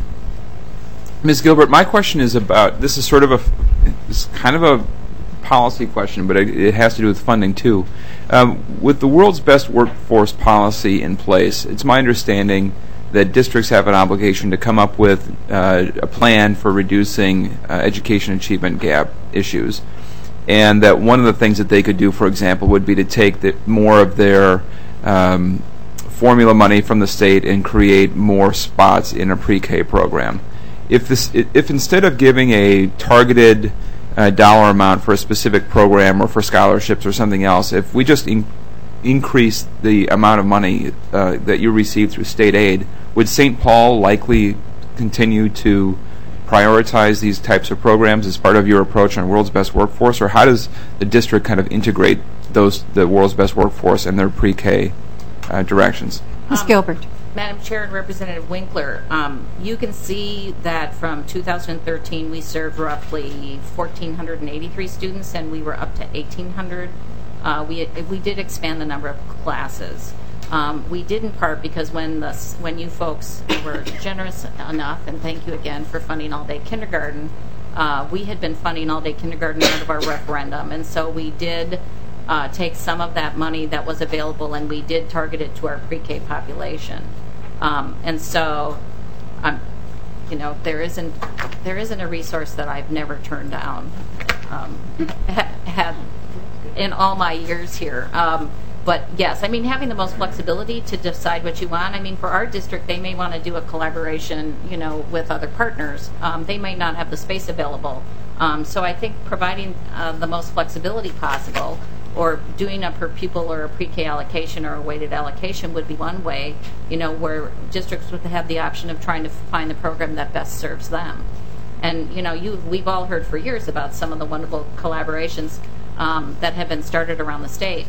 Speaker 14: Miz Gilbert, my question is about, this is sort of a, it's kind of a policy question, but it, it has to do with funding too. Um, with the world's best workforce policy in place, it's my understanding that districts have an obligation to come up with uh, a plan for reducing uh, education achievement gap issues, and that one of the things that they could do, for example, would be to take the, more of their um, formula money from the state and create more spots in a pre-K program. If this, if instead of giving a targeted uh, dollar amount for a specific program or for scholarships or something else, if we just in, increase the amount of money uh, that you receive through state aid, would Saint Paul likely continue to prioritize these types of programs as part of your approach on World's Best Workforce, or how does the district kind of integrate those the World's Best Workforce and their pre-K uh, directions?
Speaker 1: Miz
Speaker 19: Um,
Speaker 1: Gilbert.
Speaker 19: Madam Chair and Representative Winkler, um, you can see that from two thousand thirteen we served roughly one thousand four hundred eighty-three students, and we were up to eighteen hundred. Uh, we we did expand the number of classes. Um, we did in part because when the when you folks were generous enough, and thank you again for funding all-day kindergarten, uh, we had been funding all-day kindergarten out of our referendum, and so we did uh, take some of that money that was available and we did target it to our pre-K population. Um, and so, um, you know, there isn't there isn't a resource that I've never turned down um, ha- had in all my years here. Um, but yes, I mean, having the most flexibility to decide what you want. I mean, for our district, they may want to do a collaboration, you know, with other partners. Um, they may not have the space available. Um, so I think providing uh, the most flexibility possible, or doing a per pupil or a pre-K allocation or a weighted allocation would be one way, you know, where districts would have the option of trying to find the program that best serves them. And, you know, you we've all heard for years about some of the wonderful collaborations um, that have been started around the state.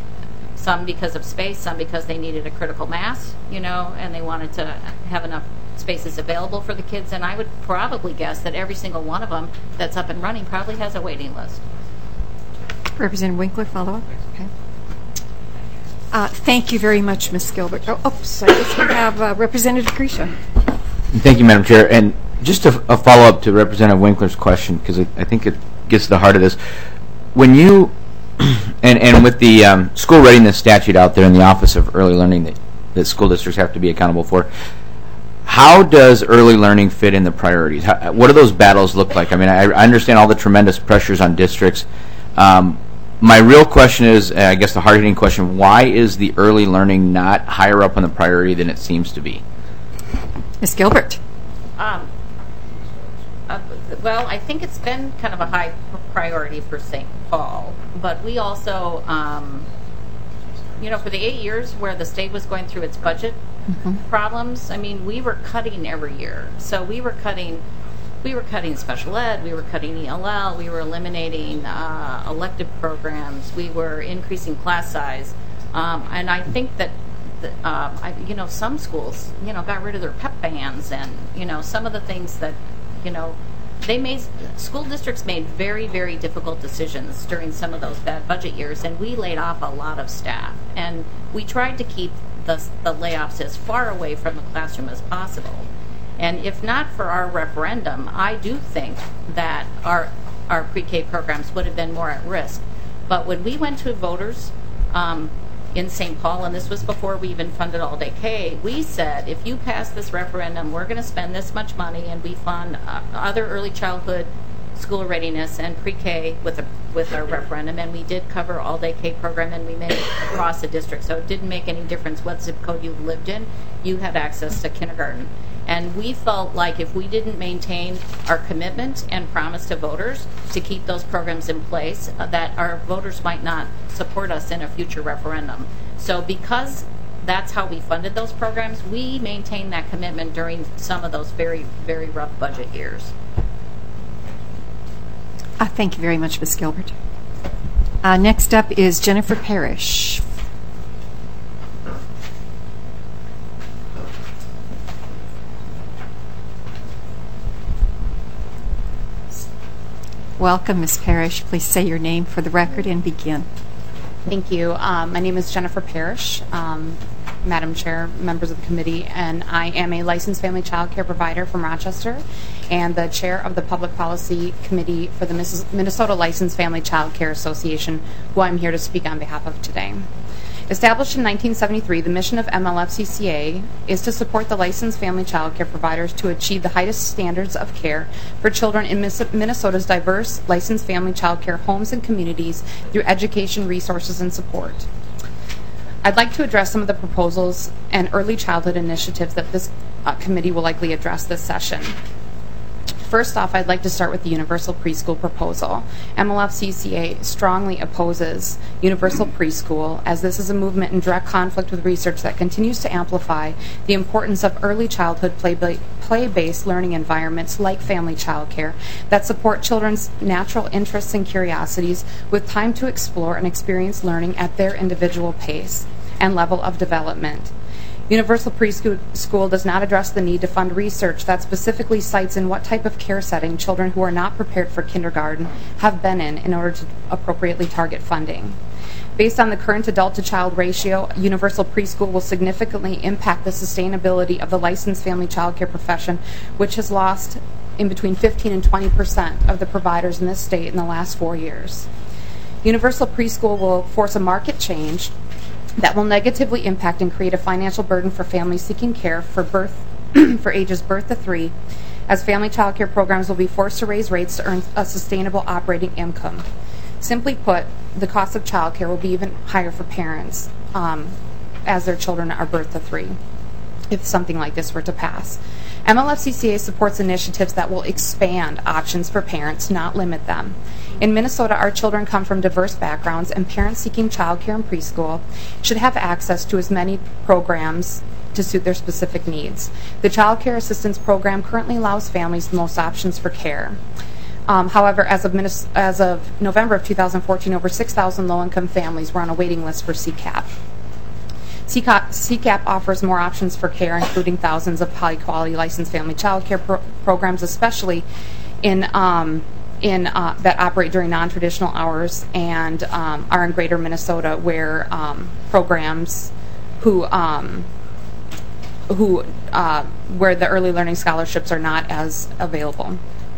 Speaker 19: Some because of space, some because they needed a critical mass, you know, and they wanted to have enough spaces available for the kids. And I would probably guess that every single one of them that's up and running probably has a waiting list.
Speaker 1: Representative Winkler, follow up. Okay. Uh, thank you very much, Miz Gilbert. Oh, oops, I guess we have uh, Representative Grisha.
Speaker 10: Thank you, Madam Chair. And just a, a follow-up to Representative Winkler's question, because I, I think it gets to the heart of this. When you, and, and with the um, school readiness statute out there in the Office of Early Learning that, that school districts have to be accountable for, how does early learning fit in the priorities? How, what do those battles look like? I mean, I, I understand all the tremendous pressures on districts. Um, my real question is, uh, I guess the hard-hitting question, why is the early learning not higher up on the priority than it seems to be?
Speaker 1: Miz Gilbert.
Speaker 19: Um, uh, well, I think it's been kind of a high priority for Saint Paul, but we also, um, you know, for the eight years where the state was going through its budget mm-hmm. problems, I mean, we were cutting every year. So we were cutting... We were cutting special ed, we were cutting E L L, we were eliminating uh, elective programs, we were increasing class size. Um, and I think that, the, um, I, you know, some schools, you know, got rid of their pep bands and, you know, some of the things that, you know, they made, school districts made very, very difficult decisions during some of those bad budget years, and we laid off a lot of staff. And we tried to keep the, the layoffs as far away from the classroom as possible. And if not for our referendum, I do think that our our pre-K programs would have been more at risk. But when we went to voters um, in Saint Paul, and this was before we even funded all-day K, we said, if you pass this referendum, we're going to spend this much money, and we fund uh, other early childhood school readiness and pre-K with a, with our referendum, and we did cover all-day K program, and we made it across the district, so it didn't make any difference what zip code you lived in. You had access to kindergarten. And we felt like if we didn't maintain our commitment and promise to voters to keep those programs in place, uh, that our voters might not support us in a future referendum. So because that's how we funded those programs, we maintained that commitment during some of those very, very rough budget years.
Speaker 1: Uh, thank you very much, Miz Gilbert. Uh, next up is Jennifer Parrish. Welcome, Miz Parrish. Please say your name for the record and begin.
Speaker 20: Thank you. Um, my name is Jennifer Parrish, um, Madam Chair, members of the committee, and I am a licensed family child care provider from Rochester and the chair of the Public Policy Committee for the Minnesota Licensed Family Child Care Association, who I'm here to speak on behalf of today. Established in nineteen seventy-three, the mission of M L F C C A is to support the licensed family child care providers to achieve the highest standards of care for children in Minnesota's diverse licensed family child care homes and communities through education, resources, and support. I'd like to address some of the proposals and early childhood initiatives that this uh, committee will likely address this session. First off, I'd like to start with the universal preschool proposal. M L F C C A strongly opposes universal preschool, as this is a movement in direct conflict with research that continues to amplify the importance of early childhood play- play-based learning environments like family child care that support children's natural interests and curiosities with time to explore and experience learning at their individual pace and level of development. Universal preschool does not address the need to fund research that specifically cites in what type of care setting children who are not prepared for kindergarten have been in in order to appropriately target funding. Based on the current adult-to-child ratio, universal preschool will significantly impact the sustainability of the licensed family child care profession, which has lost in between fifteen and twenty percent of the providers in this state in the last four years. Universal preschool will force a market change that will negatively impact and create a financial burden for families seeking care for birth for ages birth to three, as family child care programs will be forced to raise rates to earn a sustainable operating income. Simply put, the cost of child care will be even higher for parents um, as their children are birth to three, if something like this were to pass. M L F C C A supports initiatives that will expand options for parents, not limit them. In Minnesota, our children come from diverse backgrounds, and parents seeking child care and preschool should have access to as many programs to suit their specific needs. The Child Care Assistance Program currently allows families the most options for care. Um, however, as of, Minnes- as of November of two thousand fourteen, over six thousand low-income families were on a waiting list for C CAP. C CAP offers more options for care, including thousands of high-quality licensed family child care pro- programs, especially in um, in uh, that operate during non-traditional hours and um, are in Greater Minnesota, where um, programs who um, who uh, where the early learning scholarships are not as available.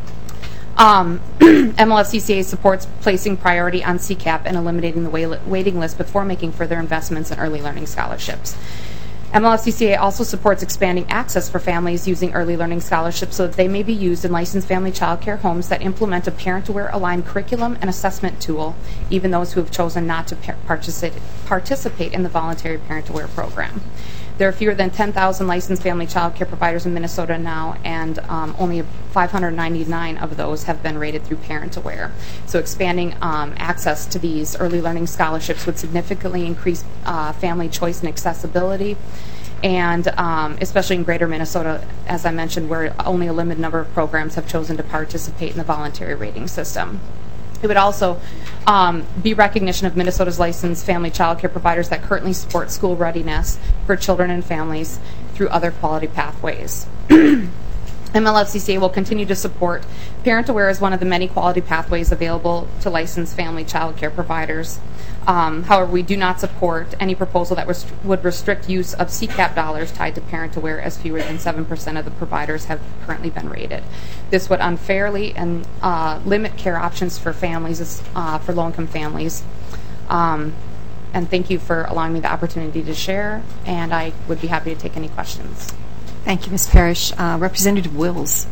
Speaker 20: Um, M L F C C A supports placing priority on C CAP and eliminating the waiting list before making further investments in early learning scholarships. M L F C C A also supports expanding access for families using early learning scholarships so that they may be used in licensed family child care homes that implement a parent-aware aligned curriculum and assessment tool, even those who have chosen not to par- participate, participate in the voluntary parent-aware program. There are fewer than ten thousand licensed family child care providers in Minnesota now, and um, only five hundred ninety-nine of those have been rated through Parent Aware. So expanding um, access to these early learning scholarships would significantly increase uh, family choice and accessibility, and um, especially in Greater Minnesota, as I mentioned, where only a limited number of programs have chosen to participate in the voluntary rating system. It would also um, be recognition of Minnesota's licensed family child care providers that currently support school readiness for children and families through other quality pathways. M L F C C A will continue to support Parent Aware as one of the many quality pathways available to licensed family child care providers. Um, however, we do not support any proposal that rest- would restrict use of C CAP dollars tied to Parent Aware, as fewer than seven percent of the providers have currently been rated. This would unfairly and uh, limit care options for families, uh, for low-income families. Um, and thank you for allowing me the opportunity to share, and I would be happy to take any questions.
Speaker 1: Thank you, Miz Parrish. Uh, Representative Wills.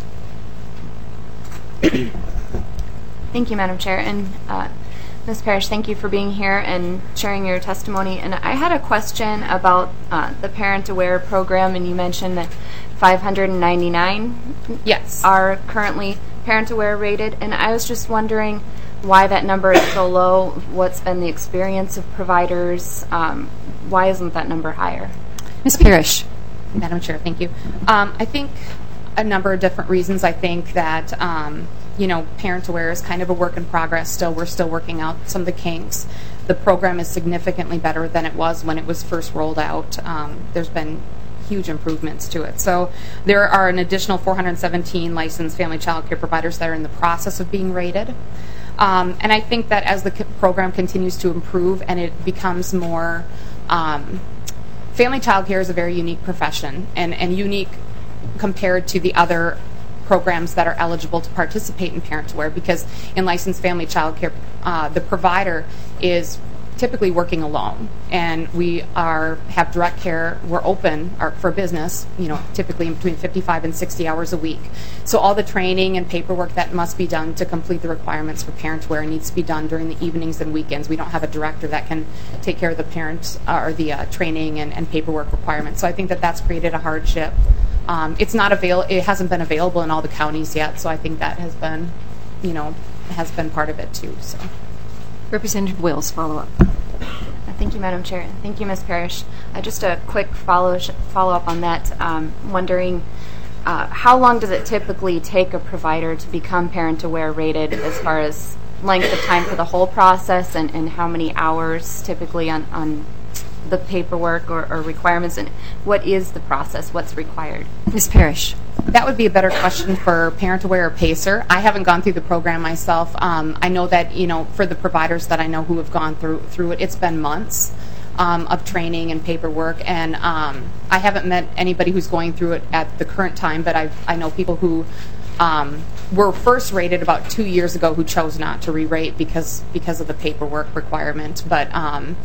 Speaker 8: Thank you, Madam Chair. And uh, Miz Parrish, thank you for being here and sharing your testimony. And I had a question about uh, the Parent Aware program, and you mentioned that five hundred ninety-nine
Speaker 20: yes.
Speaker 8: are currently Parent Aware rated. And I was just wondering why that number is so low, what's been the experience of providers, um, why isn't that number higher?
Speaker 1: Miz Parrish.
Speaker 20: Madam Chair, thank you. Um, I think a number of different reasons. I think that, um, you know, Parent Aware is kind of a work in progress still. We're still working out some of the kinks. The program is significantly better than it was when it was first rolled out. Um, there's been huge improvements to it. So there are an additional four hundred seventeen licensed family child care providers that are in the process of being rated. Um, and I think that as the c- program continues to improve and it becomes more... Um, Family child care is a very unique profession and, and unique compared to the other programs that are eligible to participate in Parent Aware, because in licensed family child care, uh, the provider is typically working alone, and we are have direct care. We're open or for business, you know, typically in between fifty-five and sixty hours a week. So all the training and paperwork that must be done to complete the requirements for Parent Aware needs to be done during the evenings and weekends. We don't have a director that can take care of the parents uh, or the uh, training and, and paperwork requirements. So I think that that's created a hardship. Um, it's not avail. It hasn't been available in all the counties yet. So I think that has been, you know, has been part of it too. So.
Speaker 1: Representative Wills, follow up.
Speaker 8: Thank you, Madam Chair. Thank you, Miz Parrish. Uh, just a quick follow follow up on that. Um, wondering uh, how long does it typically take a provider to become Parent Aware rated, as far as length of time for the whole process, and, and how many hours typically on, on the paperwork or, or requirements, and what is the process? What's required?
Speaker 1: Miz Parrish.
Speaker 20: That would be a better question for Parent Aware or PACER. I haven't gone through the program myself. Um, I know that, you know, for the providers that I know who have gone through through it, it's been months um, of training and paperwork. And um, I haven't met anybody who's going through it at the current time, but I I know people who um, were first rated about two years ago who chose not to re-rate because because of the paperwork requirement. But um,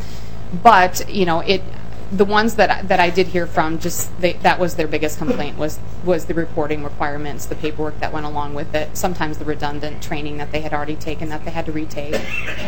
Speaker 20: but you know it. The ones that I, that I did hear from, just they, that was their biggest complaint was was the reporting requirements, the paperwork that went along with it, sometimes the redundant training that they had already taken that they had to retake.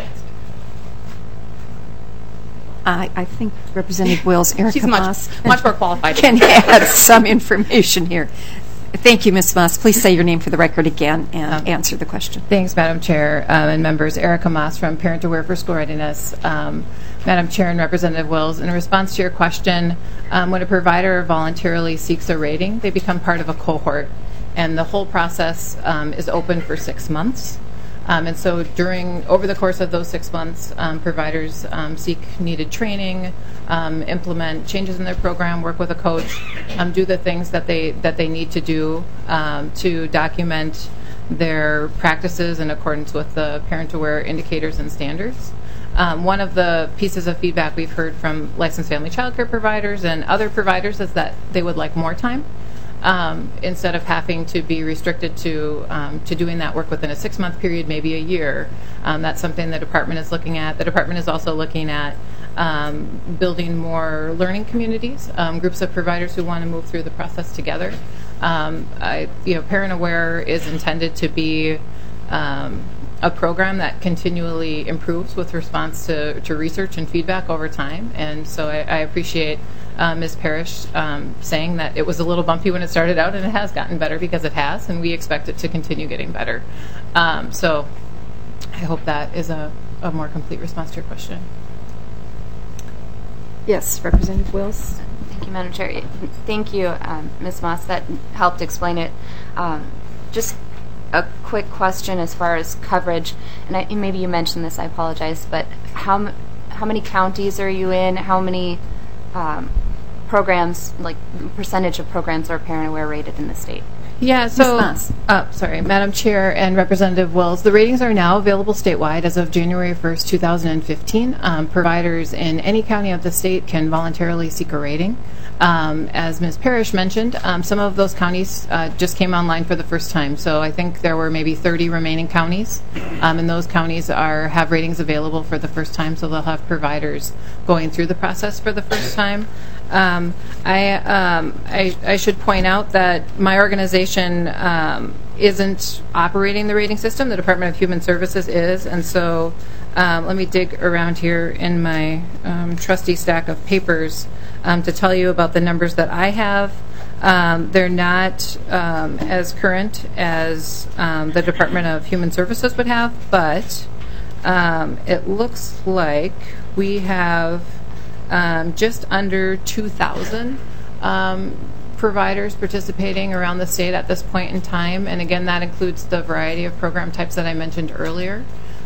Speaker 1: I, I think Representative Wills, Erica
Speaker 20: She's much,
Speaker 1: Moss,
Speaker 20: much more qualified.
Speaker 1: can add some information here. Thank you, Miz Moss. Please say your name for the record again and um, answer the question.
Speaker 18: Thanks, Madam Chair um, and members. Erica Moss from Parent Aware for School Readiness. Um, Madam Chair and Representative Wills, in response to your question, um, when a provider voluntarily seeks a rating, they become part of a cohort, and the whole process um, is open for six months. Um, and so during, over the course of those six months, um, providers um, seek needed training, um, implement changes in their program, work with a coach, um, do the things that they that they need to do um, to document their practices in accordance with the Parent Aware indicators and standards. Um, one of the pieces of feedback we've heard from licensed family child care providers and other providers is that they would like more time. Um, instead of having to be restricted to um, to doing that work within a six-month period, maybe a year. Um, that's something the department is looking at. The department is also looking at um, building more learning communities, um, groups of providers who want to move through the process together. Um, I, you know, Parent Aware is intended to be um, a program that continually improves with response to, to research and feedback over time, and so I, I appreciate Uh, Miz Parrish um, saying that it was a little bumpy when it started out, and it has gotten better because it has, and we expect it to continue getting better. Um, so I hope that is a, a more complete response to your question.
Speaker 1: Yes, Representative Wills.
Speaker 8: Thank you, Madam Chair. Thank you, um, Miz Moss. That helped explain it. Um, just a quick question as far as coverage, and, I, and maybe you mentioned this, I apologize, but how, how many counties are you in? How many Um, programs, like percentage of programs are Parent Aware rated in the state?
Speaker 18: Yeah, so,
Speaker 1: Moss.
Speaker 18: uh, sorry, Madam Chair and Representative Wills, the ratings are now available statewide as of January first, two thousand fifteen. Um, providers in any county of the state can voluntarily seek a rating. Um, as Miz Parrish mentioned, um, some of those counties uh, just came online for the first time. So I think there were maybe thirty remaining counties, um, and those counties are have ratings available for the first time, so they'll have providers going through the process for the first time. Um, I, um, I I should point out that my organization um, isn't operating the rating system. The Department of Human Services is, and so um, let me dig around here in my um, trusty stack of papers um, to tell you about the numbers that I have. Um, they're not um, as current as um, the Department of Human Services would have, but um, it looks like we have Um, just under two thousand um, providers participating around the state at this point in time. And again, that includes the variety of program types that I mentioned earlier.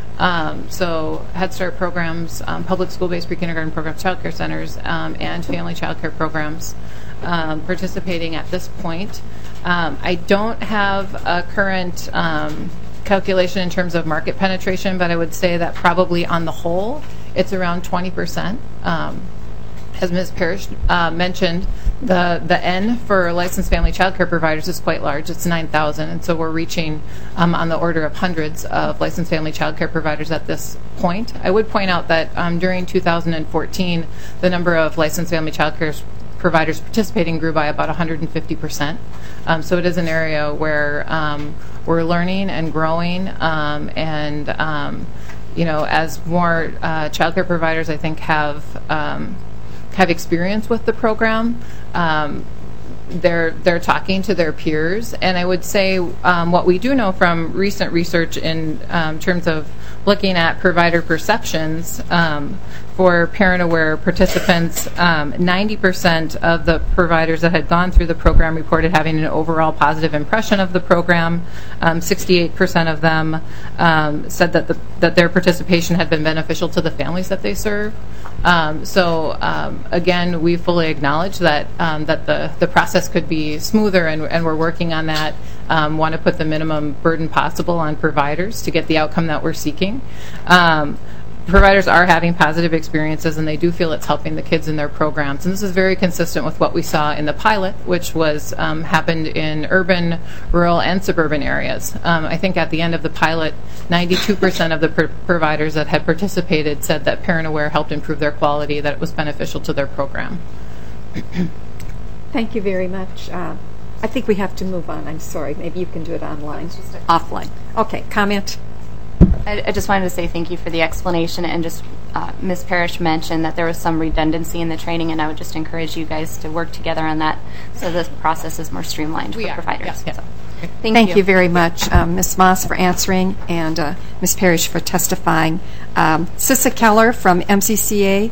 Speaker 18: Um, so Head Start programs, um, public school-based pre-kindergarten programs, child care centers, um, and family child care programs um, participating at this point. Um, I don't have a current um, calculation in terms of market penetration, but I would say that probably on the whole, it's around twenty percent. Um, as Miz Parrish uh, mentioned, the the N for licensed family child care providers is quite large. It's nine thousand, and so we're reaching um, on the order of hundreds of licensed family child care providers at this point. I would point out that um, during two thousand fourteen, the number of licensed family child care providers participating grew by about one hundred fifty percent. Um, so it is an area where um, we're learning and growing, um, and um, you know, as more uh, child care providers, I think, have um, have experience with the program, um, they're they're talking to their peers. And I would say um, what we do know from recent research in um, terms of looking at provider perceptions um, for parent-aware participants, um, ninety percent of the providers that had gone through the program reported having an overall positive impression of the program. Um, sixty-eight percent of them um, said that the, that their participation had been beneficial to the families that they serve. Um, so um, again, we fully acknowledge that um, that the, the process could be smoother, and, and we're working on that. Um, want to put the minimum burden possible on providers to get the outcome that we're seeking. Um, providers are having positive experiences, and they do feel it's helping the kids in their programs. And this is very consistent with what we saw in the pilot, which was um, happened in urban, rural, and suburban areas. Um, I think at the end of the pilot, ninety-two percent of the pr- providers that had participated said that Parent Aware helped improve their quality, that it was beneficial to their program.
Speaker 1: Thank you very much. Uh, I think we have to move on. I'm sorry. Maybe you can do it online. Offline. Okay, comment?
Speaker 8: I, I just wanted to say thank you for the explanation, and just uh, Miz Parrish mentioned that there was some redundancy in the training, and I would just encourage you guys to work together on that so the process is more streamlined
Speaker 18: We
Speaker 8: for
Speaker 18: are.
Speaker 8: providers.
Speaker 18: Yeah, yeah.
Speaker 8: So,
Speaker 18: Okay.
Speaker 8: thank,
Speaker 1: Thank
Speaker 8: you.
Speaker 1: you very much, um, Miz Moss, for answering, and uh, Miz Parrish for testifying. Um, Sissa Keller from M C C A.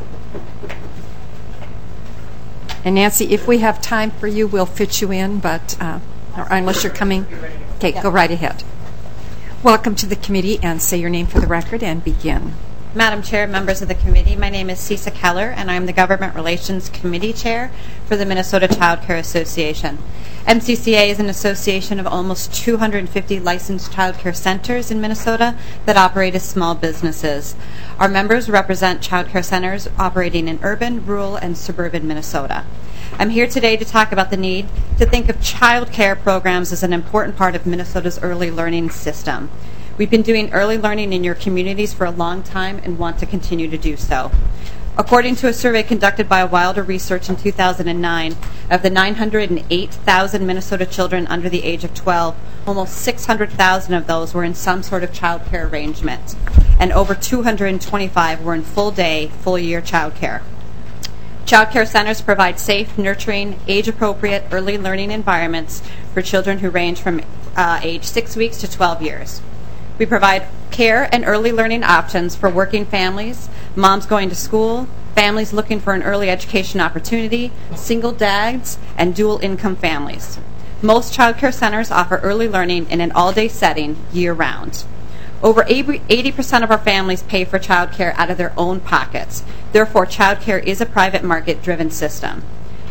Speaker 1: And Nancy, if we have time for you, we'll fit you in, but uh, or unless you're coming. Okay, go right ahead. Welcome to the committee, and say your name for the record and begin.
Speaker 21: Madam Chair, members of the committee, my name is Sissa Keller, and I'm the Government Relations Committee Chair for the Minnesota Child Care Association. M C C A is an association of almost two hundred fifty licensed child care centers in Minnesota that operate as small businesses. Our members represent child care centers operating in urban, rural, and suburban Minnesota. I'm here today to talk about the need to think of child care programs as an important part of Minnesota's early learning system. We've been doing early learning in your communities for a long time and want to continue to do so. According to a survey conducted by Wilder Research in two thousand nine, of the nine hundred eight thousand Minnesota children under the age of twelve, almost six hundred thousand of those were in some sort of child care arrangement, and over two hundred twenty-five were in full-day, full-year child care. Child care centers provide safe, nurturing, age-appropriate early learning environments for children who range from uh, age six weeks to twelve years. We provide care and early learning options for working families, moms going to school, families looking for an early education opportunity, single dads, and dual income families. Most child care centers offer early learning in an all-day setting year-round. Over eighty percent of our families pay for child care out of their own pockets. Therefore, child care is a private market-driven system.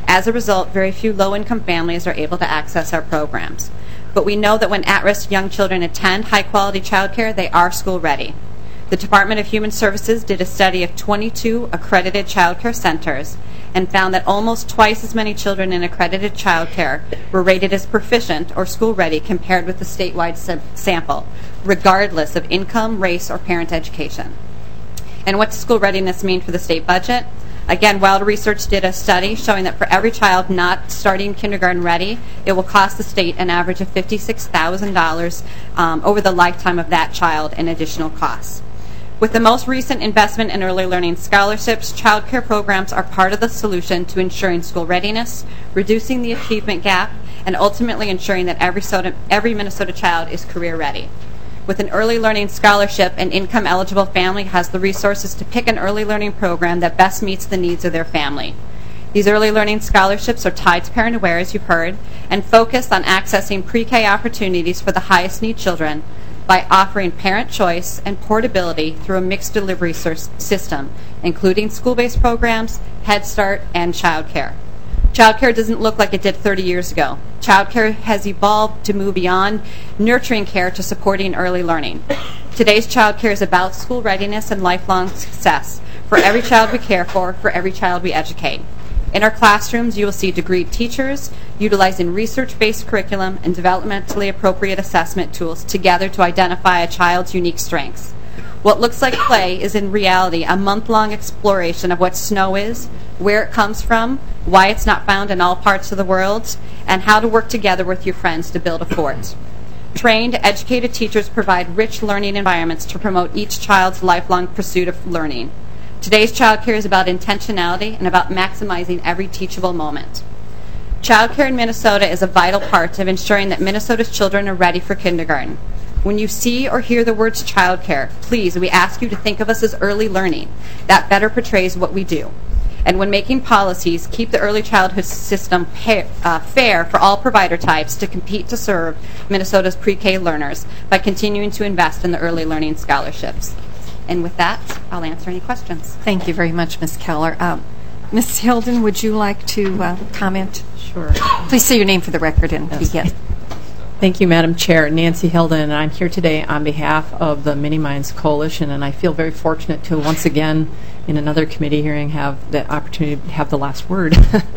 Speaker 21: As a result, very few low-income families are able to access our programs. But we know that when at-risk young children attend high-quality childcare, they are school-ready. The Department of Human Services did a study of twenty-two accredited childcare centers and found that almost twice as many children in accredited childcare were rated as proficient or school-ready compared with the statewide sam- sample, regardless of income, race, or parent education. And what does school readiness mean for the state budget? Again, Wild Research did a study showing that for every child not starting kindergarten ready, it will cost the state an average of fifty-six thousand dollars um, over the lifetime of that child in additional costs. With the most recent investment in early learning scholarships, child care programs are part of the solution to ensuring school readiness, reducing the achievement gap, and ultimately ensuring that every, Soda, every Minnesota child is career ready. With an early learning scholarship, an income-eligible family has the resources to pick an early learning program that best meets the needs of their family. These early learning scholarships are tied to Parent Aware, as you've heard, and focused on accessing pre-K opportunities for the highest need children by offering parent choice and portability through a mixed delivery system, including school-based programs, Head Start, and child care. Childcare doesn't look like it did thirty years ago. Childcare has evolved to move beyond nurturing care to supporting early learning. Today's childcare is about school readiness and lifelong success for every child we care for, for every child we educate. In our classrooms, you will see degreed teachers utilizing research-based curriculum and developmentally appropriate assessment tools together to identify a child's unique strengths. What looks like play is in reality a month-long exploration of what snow is, where it comes from, why it's not found in all parts of the world, and how to work together with your friends to build a fort. Trained, educated teachers provide rich learning environments to promote each child's lifelong pursuit of learning. Today's childcare is about intentionality and about maximizing every teachable moment. Childcare in Minnesota is a vital part of ensuring that Minnesota's children are ready for kindergarten. When you see or hear the words childcare, please, we ask you to think of us as early learning. That better portrays what we do. And when making policies, keep the early childhood system pa- uh, fair for all provider types to compete to serve Minnesota's pre-K learners by continuing to invest in the early learning scholarships. And with that, I'll answer any questions.
Speaker 1: Thank you very much, Miz Keller. Um, Miz Hilden, would you like to uh, comment?
Speaker 4: Sure.
Speaker 1: Please say your name for the record and
Speaker 4: Yes.
Speaker 1: begin.
Speaker 4: Thank you, Madam Chair. Nancy Hilden, and I'm here today on behalf of the Mini Minds Coalition, and I feel very fortunate to once again, in another committee hearing, have the opportunity to have the last word.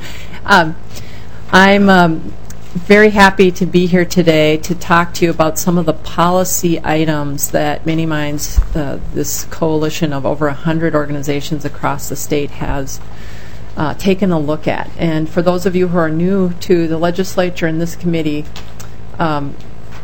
Speaker 4: um, I'm um, very happy to be here today to talk to you about some of the policy items that Mini Minds, uh, this coalition of over one hundred organizations across the state, has uh, taken a look at. And for those of you who are new to the legislature and this committee, Um,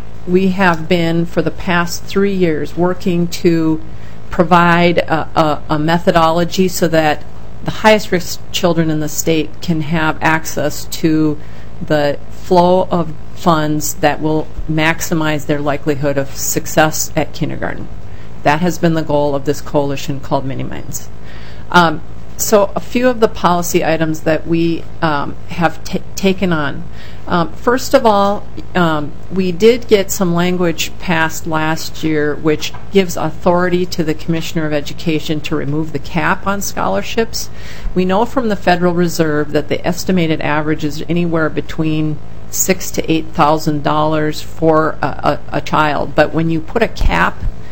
Speaker 4: we have been, for the past three years, working to provide a, a, a methodology so that the highest risk children in the state can have access to the flow of funds that will maximize their likelihood of success at kindergarten. That has been the goal of this coalition called Mini Minds. Um, so a few of the policy items that we um, have t- taken on. Um, first of all, um, we did get some language passed last year which gives authority to the Commissioner of Education to remove the cap on scholarships. We know from the Federal Reserve that the estimated average is anywhere between six to eight thousand dollars for a, a, a child. But when you put a cap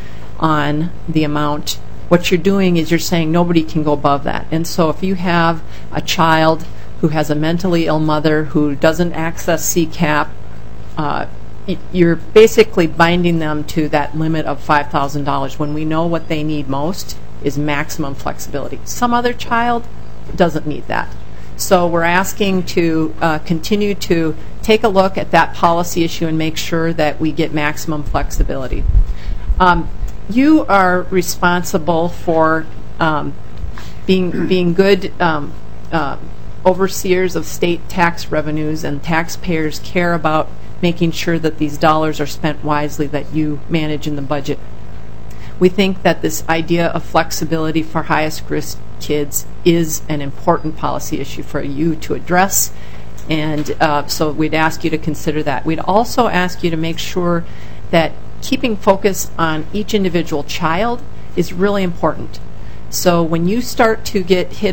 Speaker 4: on the amount, what you're doing is you're saying nobody can go above that. And so if you have a child who has a mentally ill mother who doesn't access C CAP, uh, you're basically binding them to that limit of five thousand dollars when we know what they need most is maximum flexibility. Some other child doesn't need that. So we're asking to uh, continue to take a look at that policy issue and make sure that we get maximum flexibility. Um, you are responsible for um, being being good um, uh, overseers of state tax revenues, and taxpayers care about making sure that these dollars are spent wisely that you manage in the budget. We think that this idea of flexibility for highest risk kids is an important policy issue for you to address, and uh, so we'd ask you to consider that. We'd also ask you to make sure that keeping focus on each individual child is really important. So when you start to get hit up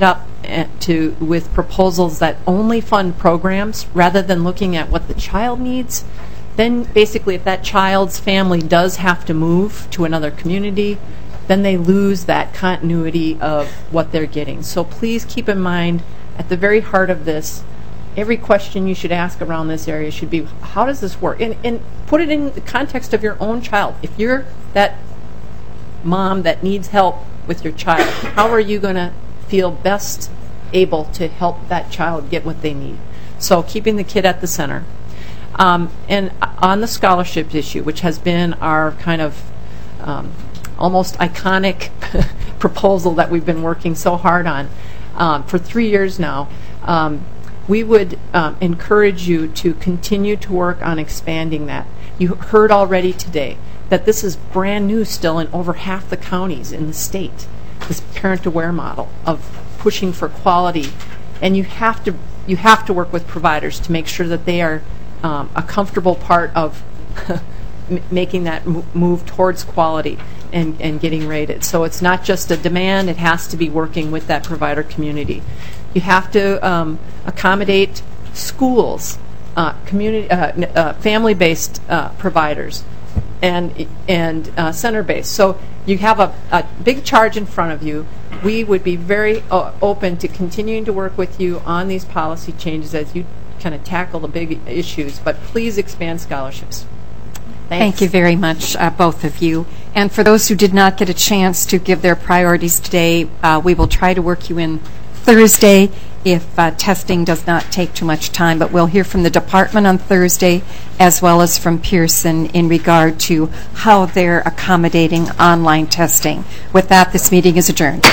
Speaker 4: uh, to with proposals that only fund programs rather than looking at what the child needs, then basically if that child's family does have to move to another community, then they lose that continuity of what they're getting. So please keep in mind, at the very heart of this, every question you should ask around this area should be, how does this work? And, and put it in the context of your own child. If you're that mom that needs help with your child, how are you going to feel best able to help that child get what they need? So keeping the kid at the center. Um, and on the scholarship issue, which has been our kind of um, almost iconic proposal that we've been working so hard on um, for three years now, um, we would um, encourage you to continue to work on expanding that. You heard already today that this is brand new still in over half the counties in the state, this parent-aware model of pushing for quality. And you have to you have to work with providers to make sure that they are um, a comfortable part of making that move towards quality and, and getting rated. So it's not just a demand, it has to be working with that provider community. You have to um, accommodate schools, uh, community, uh, uh, family-based uh, providers, and and uh, center-based. So you have a, a big charge in front of you. We would be very uh, open to continuing to work with you on these policy changes as you kind of tackle the big issues, but please expand scholarships. Thanks.
Speaker 1: Thank you very much, uh, both of you. And for those who did not get a chance to give their priorities today, uh, we will try to work you in Thursday if uh, testing does not take too much time. But we'll hear from the department on Thursday as well as from Pearson in regard to how they're accommodating online testing. With that, this meeting is adjourned.